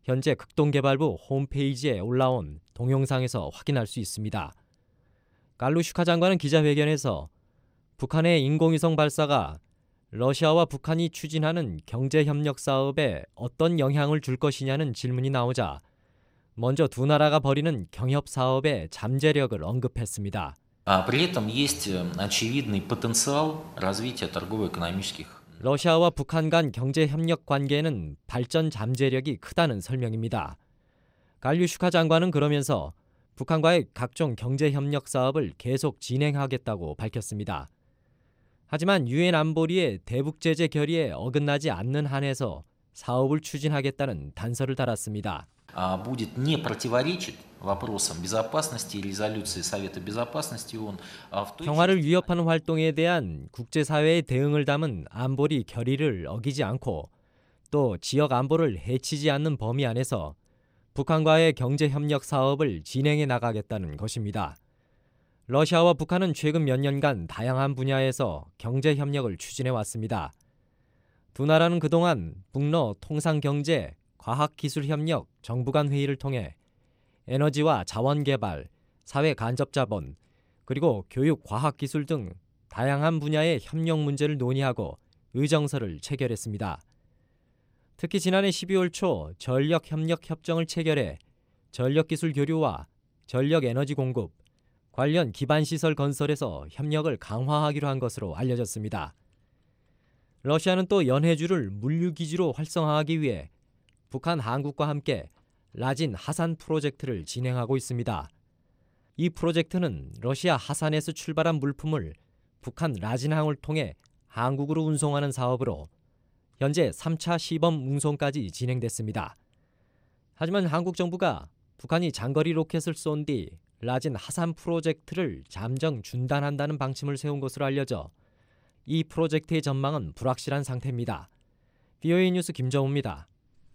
[SPEAKER 18] 현재 극동개발부 홈페이지에 올라온 동영상에서 확인할 수 있습니다. 갈루슈카 장관은 기자회견에서 북한의 인공위성 발사가 러시아와 북한이 추진하는 경제협력 사업에 어떤 영향을 줄 것이냐는 질문이 나오자 먼저 두 나라가 벌이는 경협 사업의 잠재력을 언급했습니다.
[SPEAKER 19] При этом есть очевидный потенциал развития торгово-экономических.
[SPEAKER 18] 러시아와 북한 간 경제협력 관계에는 발전 잠재력이 크다는 설명입니다. 갈루슈카 장관은 그러면서 북한과의 각종 경제협력 사업을 계속 진행하겠다고 밝혔습니다. 하지만 유엔 안보리의 대북 제재 결의에 어긋나지 않는 한에서 사업을 추진하겠다는 단서를 달았습니다.
[SPEAKER 19] Будет не противоречить вопросам безопасности и резолюции Совета Безопасности ООН.
[SPEAKER 18] 평화를 위협하는 활동에 대한 국제사회의 대응을 담은 안보리 결의를 어기지 않고 또 지역 안보를 해치지 않는 범위 안에서 북한과의 경제협력 사업을 진행해 나가겠다는 것입니다. 러시아와 북한은 최근 몇 년간 다양한 분야에서 경제협력을 추진해 왔습니다. 두 나라는 그동안 북러 통상경제, 과학기술협력 정부 간 회의를 통해 에너지와 자원개발, 사회 간접자본, 그리고 교육, 과학기술 등 다양한 분야의 협력 문제를 논의하고 의정서를 체결했습니다. 특히 지난해 12월 초 전력협력협정을 체결해 전력기술 교류와 전력에너지 공급, 관련 기반시설 건설에서 협력을 강화하기로 한 것으로 알려졌습니다. 러시아는 또 연해주를 물류기지로 활성화하기 위해 북한 한국과 함께 라진 하산 프로젝트를 진행하고 있습니다. 이 프로젝트는 러시아 하산에서 출발한 물품을 북한 라진항을 통해 한국으로 운송하는 사업으로 현재 3차 시범 운송까지 진행됐습니다. 하지만 한국 정부가 북한이 장거리 로켓을 쏜 뒤 라진 하산 프로젝트를 잠정 중단한다는 방침을 세운 것으로 알려져 이 프로젝트의 전망은 불확실한 상태입니다. VOA 뉴스 김정우입니다.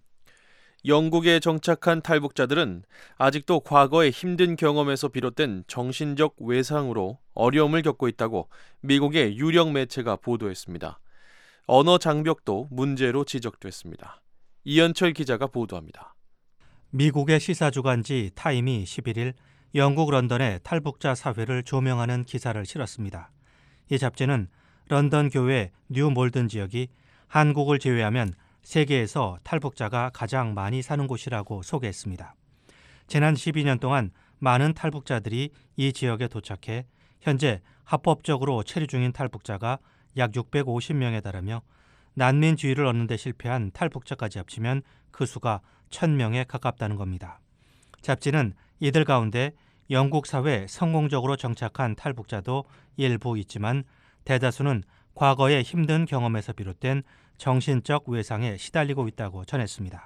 [SPEAKER 3] 영국에 정착한 탈북자들은 아직도 과거의 힘든 경험에서 비롯된 정신적 외상으로 어려움을 겪고 있다고 미국의 유력 매체가 보도했습니다. 언어 장벽도 문제로 지적됐습니다. 이현철 기자가 보도합니다.
[SPEAKER 20] 미국의 시사주간지 타임이 11일 영국 런던의 탈북자 사회를 조명하는 기사를 실었습니다. 이 잡지는 런던 교외 뉴 몰든 지역이 한국을 제외하면 세계에서 탈북자가 가장 많이 사는 곳이라고 소개했습니다. 지난 12년 동안 많은 탈북자들이 이 지역에 도착해 현재 합법적으로 체류 중인 탈북자가 약 650명에 달하며 난민 지위를 얻는 데 실패한 탈북자까지 합치면 그 수가 1000명에 가깝다는 겁니다. 잡지는 이들 가운데 영국 사회에 성공적으로 정착한 탈북자도 일부 있지만 대다수는 과거의 힘든 경험에서 비롯된 정신적 외상에 시달리고 있다고 전했습니다.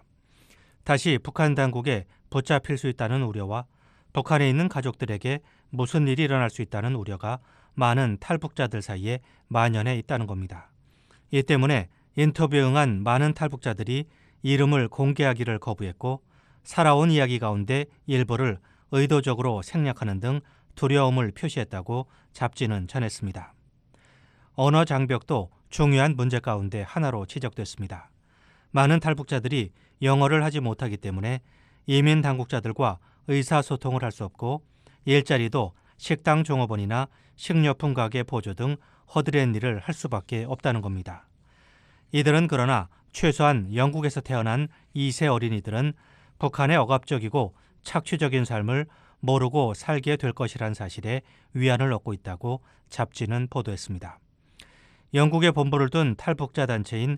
[SPEAKER 20] 다시 북한 당국에 붙잡힐 수 있다는 우려와 북한에 있는 가족들에게 무슨 일이 일어날 수 있다는 우려가 많은 탈북자들 사이에 만연해 있다는 겁니다. 이 때문에 인터뷰에 응한 많은 탈북자들이 이름을 공개하기를 거부했고 살아온 이야기 가운데 일부를 의도적으로 생략하는 등 두려움을 표시했다고 잡지는 전했습니다. 언어 장벽도 중요한 문제 가운데 하나로 지적됐습니다. 많은 탈북자들이 영어를 하지 못하기 때문에 이민 당국자들과 의사소통을 할 수 없고 일자리도 식당 종업원이나 식료품 가게 보조 등 허드렛 일을 할 수밖에 없다는 겁니다. 이들은 그러나 최소한 영국에서 태어난 2세 어린이들은 북한의 억압적이고 착취적인 삶을 모르고 살게 될 것이란 사실에 위안을 얻고 있다고 잡지는 보도했습니다. 영국에 본부를 둔 탈북자 단체인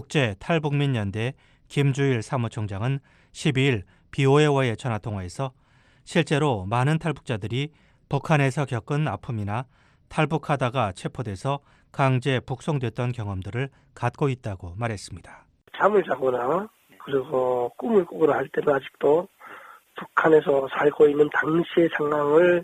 [SPEAKER 20] 국제탈북민연대 김주일 사무총장은 12일 BOA와의 전화통화에서 실제로 많은 탈북자들이 북한에서 겪은 아픔이나 탈북하다가 체포돼서 강제 북송됐던 경험들을 갖고 있다고 말했습니다.
[SPEAKER 21] 잠을 자거나 그리고 꿈을 꾸거나 할 때도 아직도 북한에서 살고 있는 당시의 상황을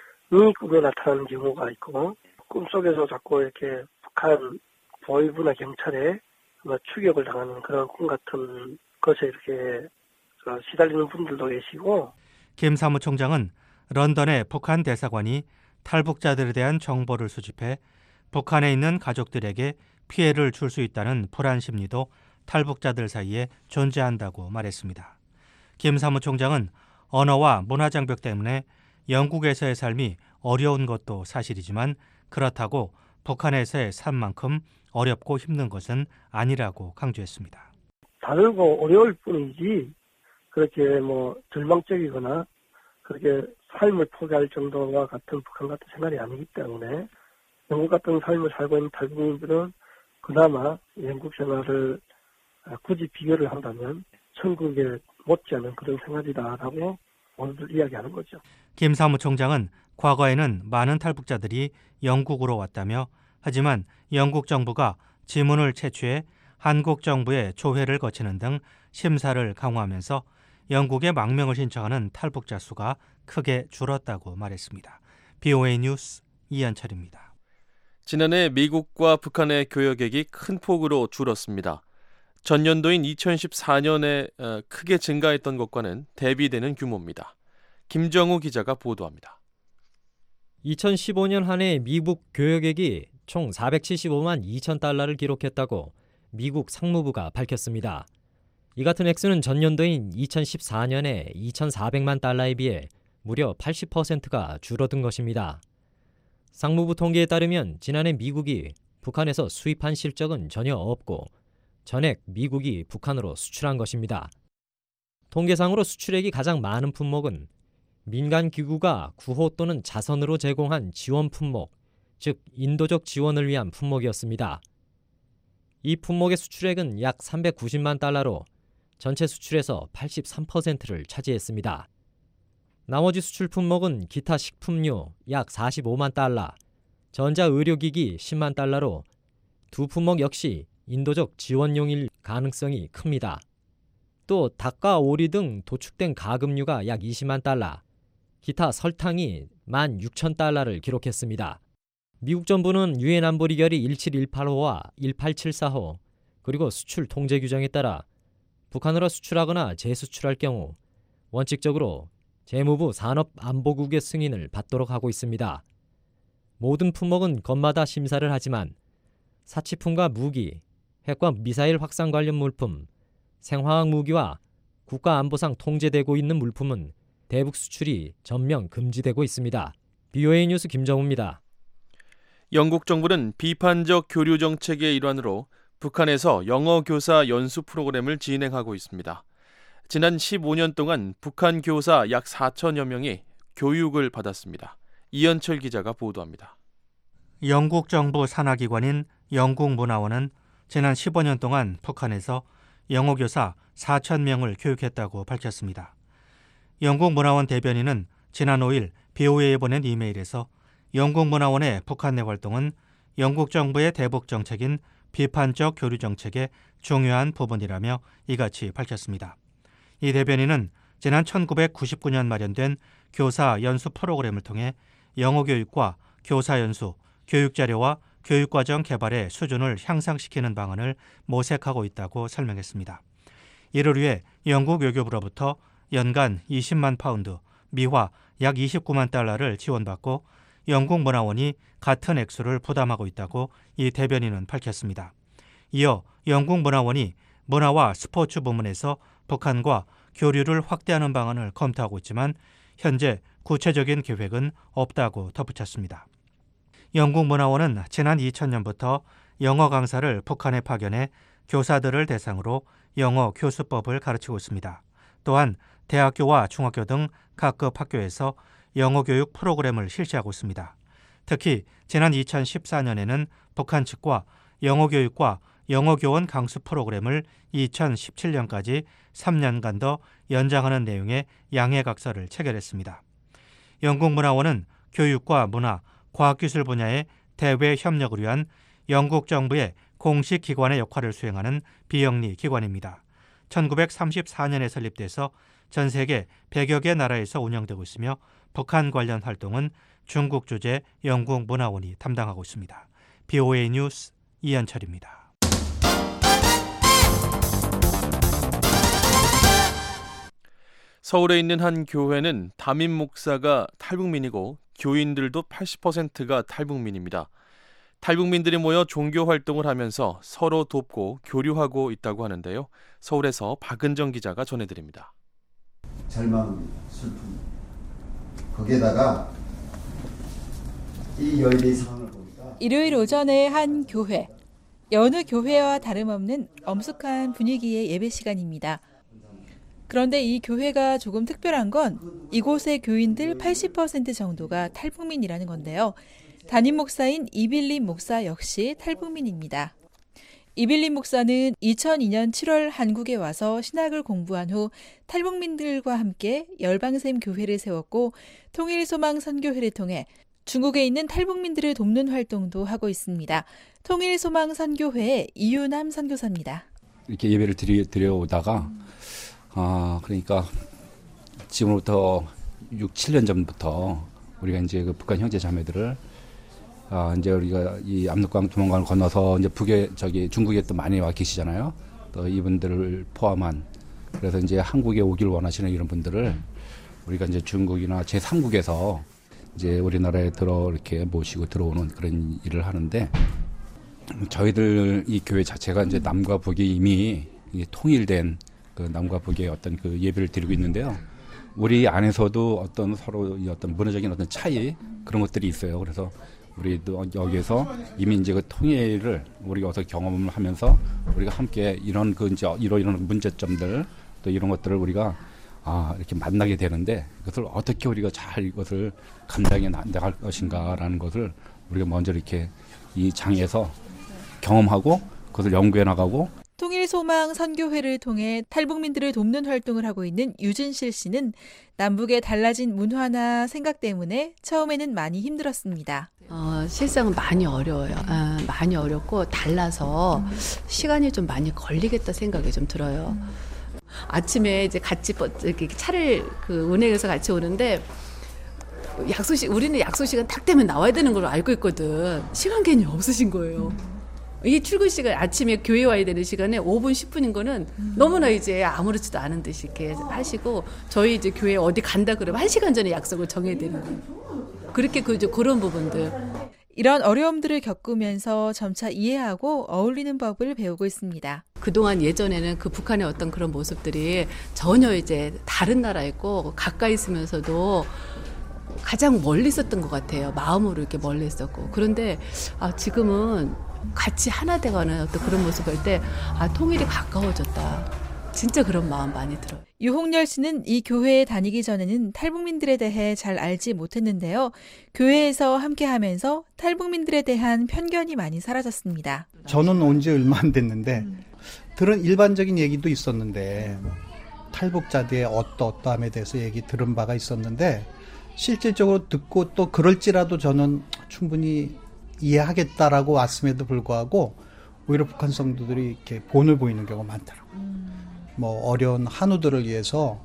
[SPEAKER 21] 꿈에 나타나는 경우가 있고 꿈속에서 자꾸 이렇게 북한 보위부나 경찰에 추격을 당하는 그런 꿈 같은 것에 이렇게 시달리는 분들도 계시고.
[SPEAKER 20] 김 사무총장은 런던의 북한 대사관이 탈북자들에 대한 정보를 수집해 북한에 있는 가족들에게 피해를 줄 수 있다는 불안 심리도 탈북자들 사이에 존재한다고 말했습니다. 김 사무총장은 언어와 문화 장벽 때문에 영국에서의 삶이 어려운 것도 사실이지만 그렇다고 북한에서의 삶만큼 어렵고 힘든 것은 아니라고 강조했습니다.
[SPEAKER 21] 다르고 어려울 뿐이지 그렇게 절망적이거나 그렇게 삶을 포기할 정도와 같은 북한 같은 생활이 아니기 때문에 영국 같은 삶을 살고 있는 탈북민들은 그나마 영국 생활을 굳이 비교를 한다면 천국에 못지않은 그런 생활이다라고 오늘 이야기하는 거죠.
[SPEAKER 20] 김 사무총장은 과거에는 많은 탈북자들이 영국으로 왔다며 하지만 영국 정부가 지문을 채취해 한국 정부의 조회를 거치는 등 심사를 강화하면서 영국에 망명을 신청하는 탈북자 수가 크게 줄었다고 말했습니다. BOA 뉴스 이한철입니다.
[SPEAKER 3] 지난해 미국과 북한의 교역액이 큰 폭으로 줄었습니다. 전년도인 2014년에 크게 증가했던 것과는 대비되는 규모입니다. 김정우 기자가 보도합니다.
[SPEAKER 18] 2015년 한 해 미국 교역액이 총 475만 2천 달러를 기록했다고 미국 상무부가 밝혔습니다. 이 같은 액수는 전년도인 2014년에 2,400만 달러에 비해 무려 80%가 줄어든 것입니다. 상무부 통계에 따르면 지난해 미국이 북한에서 수입한 실적은 전혀 없고 전액 미국이 북한으로 수출한 것입니다. 통계상으로 수출액이 가장 많은 품목은 민간 기구가 구호 또는 자선으로 제공한 지원 품목, 즉 인도적 지원을 위한 품목이었습니다. 이 품목의 수출액은 약 390만 달러로 전체 수출에서 83%를 차지했습니다. 나머지 수출 품목은 기타 식품류 약 45만 달러, 전자의료기기 10만 달러로 두 품목 역시 인도적 지원용일 가능성이 큽니다. 또 닭과 오리 등 도축된 가금류가 약 20만 달러, 기타 설탕이 16,000달러를 기록했습니다. 미국 정부는 유엔 안보리 결의 17185와 18745 그리고 수출 통제 규정에 따라 북한으로 수출하거나 재수출할 경우 원칙적으로 재무부 산업안보국의 승인을 받도록 하고 있습니다. 모든 품목은 건마다 심사를 하지만 사치품과 무기, 핵과 미사일 확산 관련 물품, 생화학 무기와 국가안보상 통제되고 있는 물품은 대북 수출이 전면 금지되고 있습니다. BOA 뉴스 김정우입니다.
[SPEAKER 3] 영국 정부는 비판적 교류 정책의 일환으로 북한에서 영어 교사 연수 프로그램을 진행하고 있습니다. 지난 15년 동안 북한 교사 약 4천여 명이 교육을 받았습니다. 이현철 기자가 보도합니다.
[SPEAKER 20] 영국 정부 산하기관인 영국문화원은 지난 15년 동안 북한에서 영어 교사 4,000명을 교육했다고 밝혔습니다. 영국문화원 대변인은 지난 5일 BOA에 보낸 이메일에서 영국문화원의 북한 내 활동은 영국 정부의 대북 정책인 비판적 교류 정책의 중요한 부분이라며 이같이 밝혔습니다. 이 대변인은 지난 1999년 마련된 교사 연수 프로그램을 통해 영어 교육과 교사 연수, 교육자료와 교육과정 개발의 수준을 향상시키는 방안을 모색하고 있다고 설명했습니다. 이를 위해 영국 외교부로부터 연간 20만 파운드, 미화 약 29만 달러를 지원받고 영국문화원이 같은 액수를 부담하고 있다고 이 대변인은 밝혔습니다. 이어 영국문화원이 문화와 스포츠 부문에서 북한과 교류를 확대하는 방안을 검토하고 있지만 현재 구체적인 계획은 없다고 덧붙였습니다. 영국문화원은 지난 2000년부터 영어 강사를 북한에 파견해 교사들을 대상으로 영어 교수법을 가르치고 있습니다. 또한 대학교와 중학교 등 각급 학교에서 영어 교육 프로그램을 실시하고 있습니다. 특히 지난 2014년에는 북한 측과 영어 교육과 영어 교원 강수 프로그램을 2017년까지 3년간 더 연장하는 내용의 양해각서를 체결했습니다. 영국문화원은 교육과 문화, 과학기술 분야의 대외 협력을 위한 영국 정부의 공식 기관의 역할을 수행하는 비영리 기관입니다. 1934년에 설립돼서 전 세계 100여 개 나라에서 운영되고 있으며 북한 관련 활동은 중국 주재 영국문화원이 담당하고 있습니다. BOA 뉴스 이한철입니다.
[SPEAKER 3] 서울에 있는 한 교회는 담임 목사가 탈북민이고 교인들도 80%가 탈북민입니다. 탈북민들이 모여 종교 활동을 하면서 서로 돕고 교류하고 있다고 하는데요. 서울에서 박은정 기자가 전해드립니다.
[SPEAKER 2] 절망입니다. 슬픔. 거기에다가 이 여인의 상황을 보니까
[SPEAKER 22] 일요일 오전에 한 교회. 여느 교회와 다름없는 엄숙한 분위기의 예배 시간입니다. 그런데 이 교회가 조금 특별한 건 이곳의 교인들 80% 정도가 탈북민이라는 건데요. 담임 목사인 이빌린 목사 역시 탈북민입니다. 이빌린 목사는 2002년 7월 한국에 와서 신학을 공부한 후 탈북민들과 함께 열방샘 교회를 세웠고 통일소망 선교회를 통해 중국에 있는 탈북민들을 돕는 활동도 하고 있습니다. 통일소망 선교회의 이유남 선교사입니다.
[SPEAKER 23] 이렇게 예배를 드려오다가 그러니까 지금부터 6, 7년 전부터 우리가 이제 그 북한 형제 자매들을 이제 우리가 이 압록강 두만강을 건너서 이제 중국에 또 많이 와 계시잖아요. 또 이분들을 포함한 그래서 이제 한국에 오길 원하시는 이런 분들을 우리가 이제 중국이나 제3국에서 이제 우리나라에 이렇게 모시고 들어오는 그런 일을 하는데 저희들 이 교회 자체가 이제 남과 북이 이미 통일된 그 남과 북의 어떤 그 예배를 드리고 있는데요. 우리 안에서도 어떤 서로 어떤 문화적인 어떤 차이 그런 것들이 있어요. 그래서 우리도 여기에서 이미 이제 그 통일을 우리가 어서 경험을 하면서 우리가 함께 이런 이런 문제점들 또 이런 것들을 우리가 이렇게 만나게 되는데 그것을 어떻게 우리가 잘 이것을 감당해 나갈 것인가라는 것을 우리가 먼저 이렇게 이 장에서 경험하고 그것을 연구해 나가고
[SPEAKER 22] 통일소망 선교회를 통해 탈북민들을 돕는 활동을 하고 있는 유진실 씨는 남북의 달라진 문화나 생각 때문에 처음에는 많이 힘들었습니다.
[SPEAKER 24] 실상은 많이 어려워요. 많이 어렵고 달라서 시간이 좀 많이 걸리겠다 생각이 좀 들어요. 아침에 이제 같이 이렇게 차를 운행해서 같이 오는데 우리는 약속 시간 딱 되면 나와야 되는 걸 알고 있거든. 시간 개념이 없으신 거예요. 이 출근 시간 아침에 교회 와야 되는 시간에 5분 10분인 거는 너무나 이제 아무렇지도 않은 듯이 이렇게 하시고 저희 이제 교회 어디 간다 그러면 1시간 전에 약속을 정해야 되는 거예요. 그렇게 그런 부분들.
[SPEAKER 22] 이런 어려움들을 겪으면서 점차 이해하고 어울리는 법을 배우고 있습니다.
[SPEAKER 24] 그동안 예전에는 그 북한의 어떤 그런 모습들이 전혀 이제 다른 나라였고 가까이 있으면서도 가장 멀리 있었던 것 같아요. 마음으로 이렇게 멀리 있었고. 그런데 지금은 같이 하나 돼가는 어떤 그런 모습을 할 때 통일이 가까워졌다. 진짜 그런 마음 많이 들어요.
[SPEAKER 22] 유홍열 씨는 이 교회에 다니기 전에는 탈북민들에 대해 잘 알지 못했는데요. 교회에서 함께하면서 탈북민들에 대한 편견이 많이 사라졌습니다.
[SPEAKER 25] 저는 온 지 얼마 안 됐는데 들은 일반적인 얘기도 있었는데 탈북자들의 어떠함에 대해서 얘기 들은 바가 있었는데 실질적으로 듣고 또 그럴지라도 저는 충분히 이해하겠다라고 왔음에도 불구하고 오히려 북한 성도들이 이렇게 본을 보이는 경우가 많더라고요. 어려운 한우들을 위해서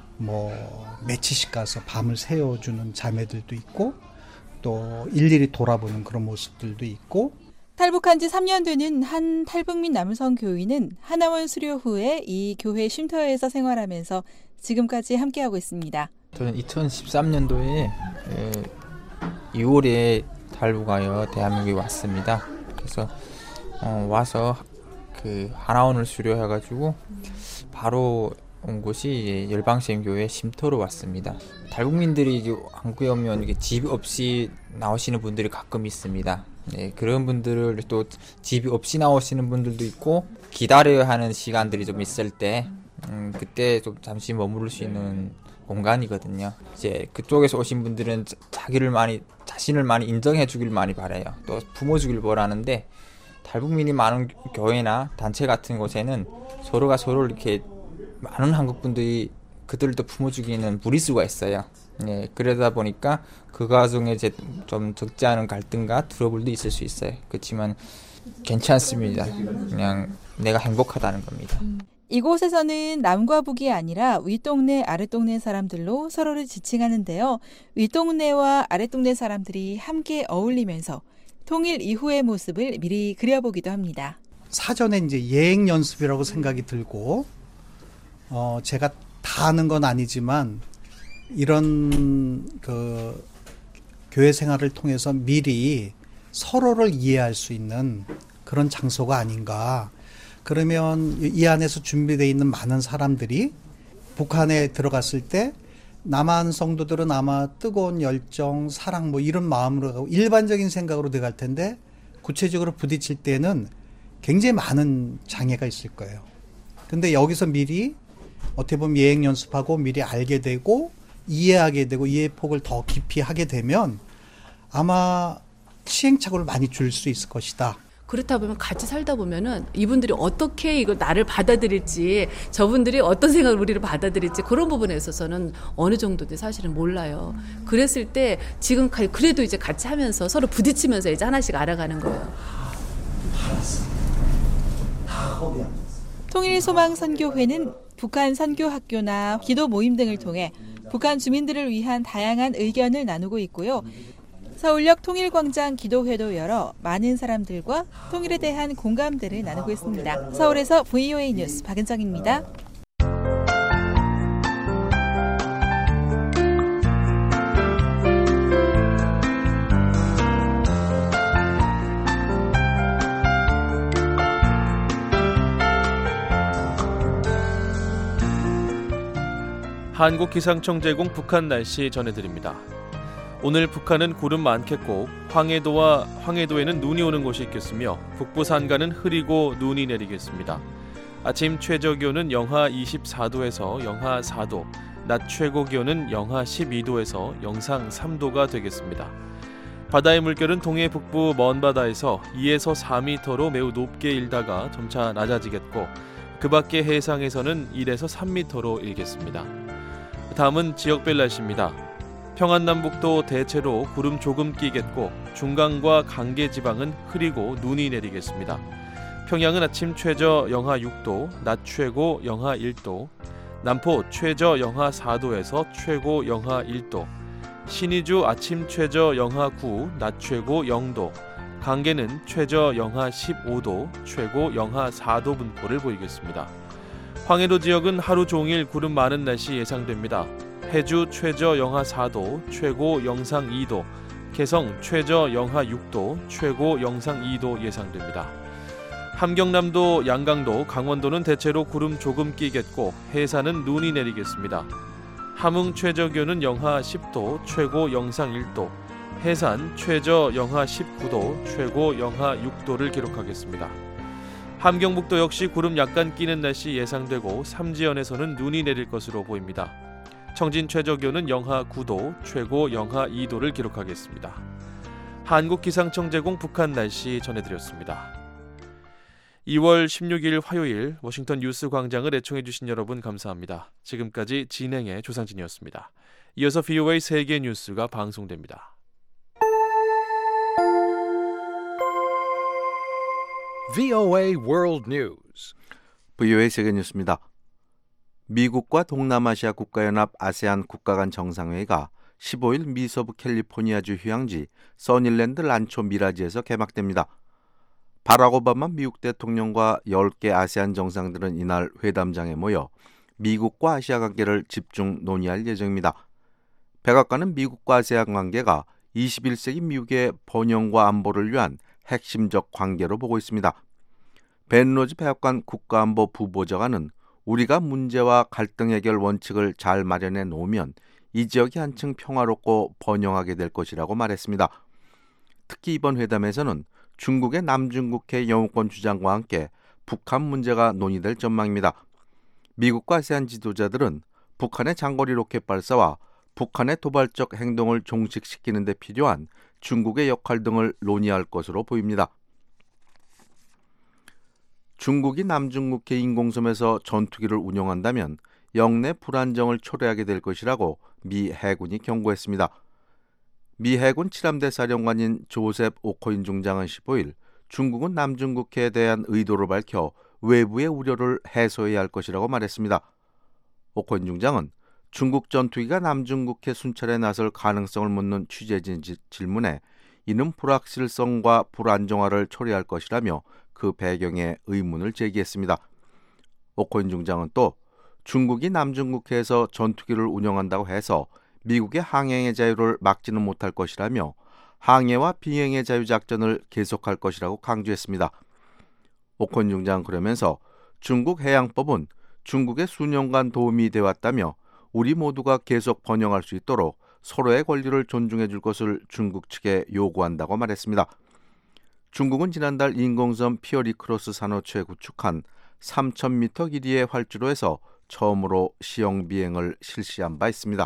[SPEAKER 25] 며칠씩 가서 밤을 새워주는 자매들도 있고 또 일일이 돌아보는 그런 모습들도 있고.
[SPEAKER 22] 탈북한 지 3년 되는 한 탈북민 남성 교인은 하나원 수료 후에 이 교회 쉼터에서 생활하면서 지금까지 함께하고 있습니다.
[SPEAKER 26] 저는 2013년도에 6월에 탈북하여 대한민국에 왔습니다. 그래서 와서 하나원을 수료해가지고 바로 온 곳이 열방샘 교회 쉼터로 왔습니다. 탈북민들이 한국에 오면 집 없이 나오시는 분들이 가끔 있습니다. 네, 그런 분들을 또 집이 없이 나오시는 분들도 있고 기다려야 하는 시간들이 좀 있을 때 그때 좀 잠시 머무를 수 있는 공간이거든요. 이제 그쪽에서 오신 분들은 자신을 많이 인정해 주길 많이 바라요. 또 품어주길 바라는데 탈북민이 많은 교회나 단체 같은 곳에는 서로가 서로를 이렇게 많은 한국 분들이 그들을 또 품어주기는 무리수가 있어요. 네, 그러다 보니까 그 과정에 이제 좀 적지 않은 갈등과 트러블도 있을 수 있어요. 그렇지만 괜찮습니다. 그냥 내가 행복하다는 겁니다.
[SPEAKER 22] 이곳에서는 남과 북이 아니라 윗동네 아랫동네 사람들로 서로를 지칭하는데요. 윗동네와 아랫동네 사람들이 함께 어울리면서 통일 이후의 모습을 미리 그려보기도 합니다.
[SPEAKER 25] 사전에 이제 예행 연습이라고 생각이 들고 제가 다 아는 건 아니지만 이런 교회 생활을 통해서 미리 서로를 이해할 수 있는 그런 장소가 아닌가. 그러면 이 안에서 준비되어 있는 많은 사람들이 북한에 들어갔을 때 남한 성도들은 아마 뜨거운 열정, 사랑 뭐 이런 마음으로 가고 일반적인 생각으로 들어갈 텐데 구체적으로 부딪힐 때는 굉장히 많은 장애가 있을 거예요. 근데 여기서 미리 어떻게 보면 예행 연습하고 미리 알게 되고 이해하게 되고 이해 폭을 더 깊이 하게 되면 아마 시행착오를 많이 줄 수 있을 것이다.
[SPEAKER 24] 그렇다 보면 같이 살다 보면은 이분들이 어떻게 이거 나를 받아들일지, 저분들이 어떤 생각을 우리를 받아들일지 그런 부분에 있어서는 어느 정도인지 사실은 몰라요. 그랬을 때 지금 그래도 이제 같이 하면서 서로 부딪히면서 이제 하나씩 알아가는 거예요.
[SPEAKER 22] 통일소망선교회는 북한 선교학교나 기도 모임 등을 통해 북한 주민들을 위한 다양한 의견을 나누고 있고요. 서울역 통일광장 기도회도 열어 많은 사람들과 통일에 대한 공감대를 나누고 있습니다. 서울에서 VOA 뉴스 박은정입니다.
[SPEAKER 3] 한국기상청 제공 북한 날씨 전해드립니다. 오늘 북한은 구름 많겠고 황해도에는 눈이 오는 곳이 있겠으며 북부 산간은 흐리고 눈이 내리겠습니다. 아침 최저 기온은 영하 24도에서 영하 4도, 낮 최고 기온은 영하 12도에서 영상 3도가 되겠습니다. 바다의 물결은 동해 북부 먼 바다에서 2에서 4m로 매우 높게 일다가 점차 낮아지겠고 그 밖의 해상에서는 1에서 3m로 일겠습니다. 다음은 지역별 날씨입니다. 평안남북도 대체로 구름 조금 끼겠고 중강과 강계 지방은 흐리고 눈이 내리겠습니다. 평양은 아침 최저 영하 6도, 낮 최고 영하 1도, 남포 최저 영하 4도에서 최고 영하 1도, 신의주 아침 최저 영하 9, 낮 최고 0도, 강계는 최저 영하 15도, 최고 영하 4도 분포를 보이겠습니다. 황해도 지역은 하루 종일 구름 많은 날씨 예상됩니다. 해주 최저 영하 4도, 최고 영상 2도, 개성 최저 영하 6도, 최고 영상 2도 예상됩니다. 함경남도, 양강도, 강원도는 대체로 구름 조금 끼겠고 해산은 눈이 내리겠습니다. 함흥 최저 기온은 영하 10도, 최고 영상 1도, 해산 최저 영하 19도, 최고 영하 6도를 기록하겠습니다. 함경북도 역시 구름 약간 끼는 날씨 예상되고 삼지연에서는 눈이 내릴 것으로 보입니다. 청진 최저 기온은 영하 9도, 최고 영하 2도를 기록하겠습니다. 한국기상청 제공 북한 날씨 전해드렸습니다. 2월 16일 화요일 워싱턴 뉴스 광장을 애청해주신 여러분 감사합니다. 지금까지 진행의 조상진이었습니다. 이어서 VOA 세계 뉴스가 방송됩니다.
[SPEAKER 1] VOA World News.
[SPEAKER 4] VOA 세계 뉴스입니다. 미국과 동남아시아 국가연합 아세안 국가 간 정상회의가 15일 미서부 캘리포니아주 휴양지 써닐랜드 란초 미라지에서 개막됩니다. 바락 오바마 미국 대통령과 10개 아세안 정상들은 이날 회담장에 모여 미국과 아시아 관계를 집중 논의할 예정입니다. 백악관은 미국과 아세안 관계가 21세기 미국의 번영과 안보를 위한 핵심적 관계로 보고 있습니다. 벤 로즈 백악관 국가안보 부보좌관은 우리가 문제와 갈등 해결 원칙을 잘 마련해 놓으면 이 지역이 한층 평화롭고 번영하게 될 것이라고 말했습니다. 특히 이번 회담에서는 중국의 남중국해 영유권 주장과 함께 북한 문제가 논의될 전망입니다. 미국과 아세안 지도자들은 북한의 장거리 로켓 발사와 북한의 도발적 행동을 종식시키는 데 필요한 중국의 역할 등을 논의할 것으로 보입니다. 중국이 남중국해 인공섬에서 전투기를 운용한다면 영내 불안정을 초래하게 될 것이라고 미 해군이 경고했습니다. 미 해군 7함대 사령관인 조셉 오코인 중장은 15일 중국은 남중국해에 대한 의도를 밝혀 외부의 우려를 해소해야 할 것이라고 말했습니다. 오코인 중장은 중국 전투기가 남중국해 순찰에 나설 가능성을 묻는 취재진 질문에 이는 불확실성과 불안정화를 초래할 것이라며 그 배경에 의문을 제기했습니다. 오코인 중장은 또 중국이 남중국해에서 전투기를 운영한다고 해서 미국의 항행의 자유를 막지는 못할 것이라며 항해와 비행의 자유 작전을 계속할 것이라고 강조했습니다. 오코인 중장은 그러면서 중국 해양법은 중국에 수년간 도움이 되었다며 우리 모두가 계속 번영할 수 있도록 서로의 권리를 존중해 줄 것을 중국 측에 요구한다고 말했습니다. 중국은 지난달 인공섬 피어리크로스 산호초에 구축한 3,000m 길이의 활주로에서 처음으로 시험 비행을 실시한 바 있습니다.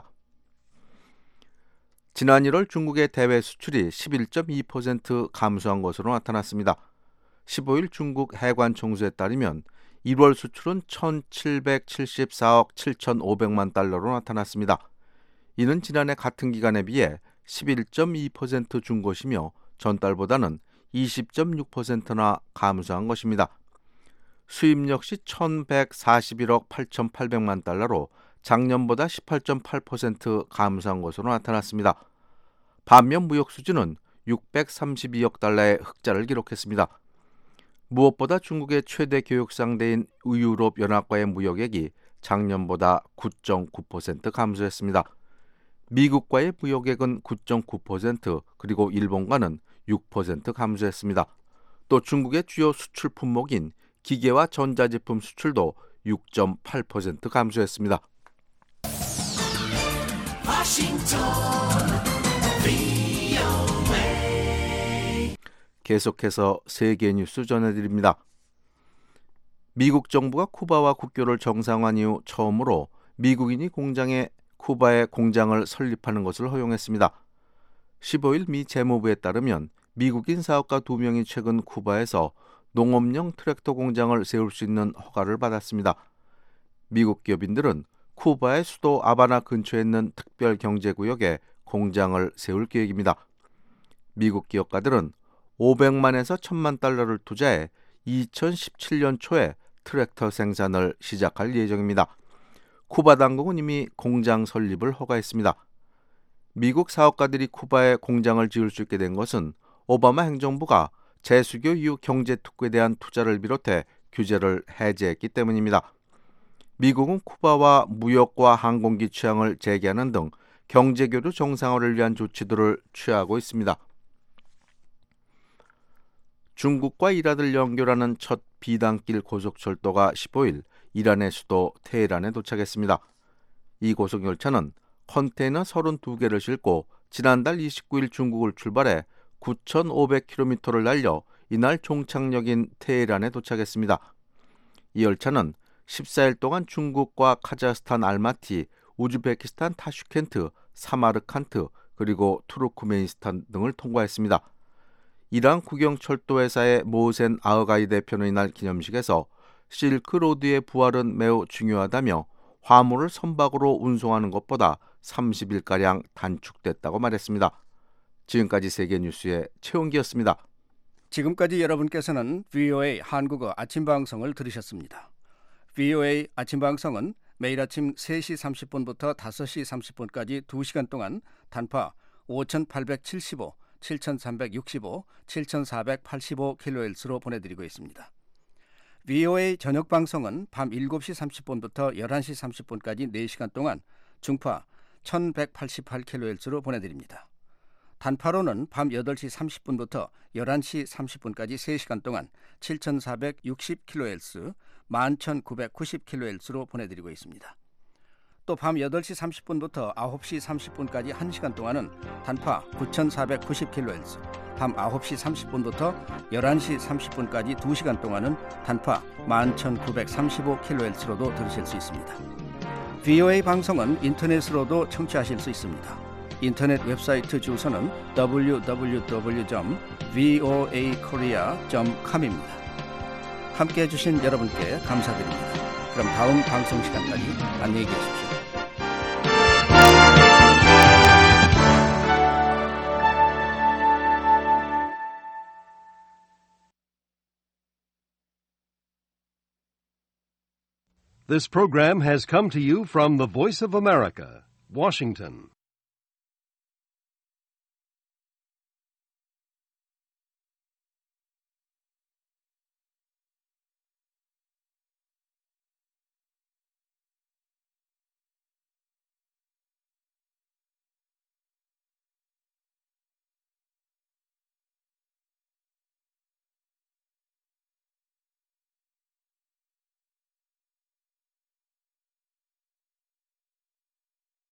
[SPEAKER 4] 지난 1월 중국의 대외 수출이 11.2% 감소한 것으로 나타났습니다. 15일 중국 해관 총수에 따르면 1월 수출은 1,774억 7,500만 달러로 나타났습니다. 이는 지난해 같은 기간에 비해 11.2% 준 것이며 전달보다는 20.6%나 감소한 것입니다. 수입 역시 1,141억 8,800만 달러로 작년보다 18.8% 감소한 것으로 나타났습니다. 반면 무역 수지는 632억 달러의 흑자를 기록했습니다. 무엇보다 중국의 최대 교역 상대인 유럽 연합과의 무역액이 작년보다 9.9% 감소했습니다. 미국과의 무역액은 9.9%, 그리고 일본과는 6% 감소했습니다. 또 중국의 주요 수출 품목인 기계와 전자제품 수출도 6.8% 감소했습니다. 계속해서 세계 뉴스 전해드립니다. 미국 정부가 쿠바와 국교를 정상화한 이후 처음으로 미국인이 쿠바에 공장을 설립하는 것을 허용했습니다. 15일 미 재무부에 따르면 미국인 사업가 2명이 최근 쿠바에서 농업용 트랙터 공장을 세울 수 있는 허가를 받았습니다. 미국 기업인들은 쿠바의 수도 아바나 근처에 있는 특별경제구역에 공장을 세울 계획입니다. 미국 기업가들은 500만에서 1,000만 달러를 투자해 2017년 초에 트랙터 생산을 시작할 예정입니다. 쿠바 당국은 이미 공장 설립을 허가했습니다. 미국 사업가들이 쿠바에 공장을 지을 수 있게 된 것은 오바마 행정부가 재수교 이후 경제 특구에 대한 투자를 비롯해 규제를 해제했기 때문입니다. 미국은 쿠바와 무역과 항공기 취항을 재개하는 등 경제교류 정상화를 위한 조치들을 취하고 있습니다. 중국과 이란을 연결하는 첫 비단길 고속철도가 15일 이란의 수도 테헤란에 도착했습니다. 이 고속열차는 컨테이너 32개를 싣고 지난달 29일 중국을 출발해 9,500km를 날려 이날 종착역인 테헤란에 도착했습니다. 이 열차는 14일 동안 중국과 카자흐스탄 알마티, 우즈베키스탄 타슈켄트, 사마르칸트, 그리고 투르크메니스탄 등을 통과했습니다. 이란 국영철도회사의 모센 아흐가이 대표는 이날 기념식에서 실크로드의 부활은 매우 중요하다며 화물을 선박으로 운송하는 것보다 30일가량 단축됐다고 말했습니다. 지금까지 세계뉴스의 최원기였습니다.
[SPEAKER 1] 지금까지 여러분께서는 VOA 한국어 아침방송을 들으셨습니다. VOA 아침방송은 매일 아침 3시 30분부터 5시 30분까지 2시간 동안 단파 5,875, 7,365, 7,485kHz로 보내드리고 있습니다. VOA 저녁 방송은 밤 7시 30분부터 11시 30분까지 4시간 동안 중파 1,188kHz로 보내드립니다. 단파로는 밤 8시 30분부터 11시 30분까지 3시간 동안 7,460kHz, 11,990kHz로 보내드리고 있습니다. 또 밤 8시 30분부터 9시 30분까지 1시간 동안은 단파 9,490kHz, 밤 9시 30분부터 11시 30분까지 2시간 동안은 단파 11,935kHz로도 들으실 수 있습니다. VOA 방송은 인터넷으로도 청취하실 수 있습니다. 인터넷 웹사이트 주소는 www.voakorea.com입니다. 함께해 주신 여러분께 감사드립니다. 그럼 다음 방송 시간까지 안녕히 계십시오.
[SPEAKER 5] This program has come to you from the Voice of America, Washington.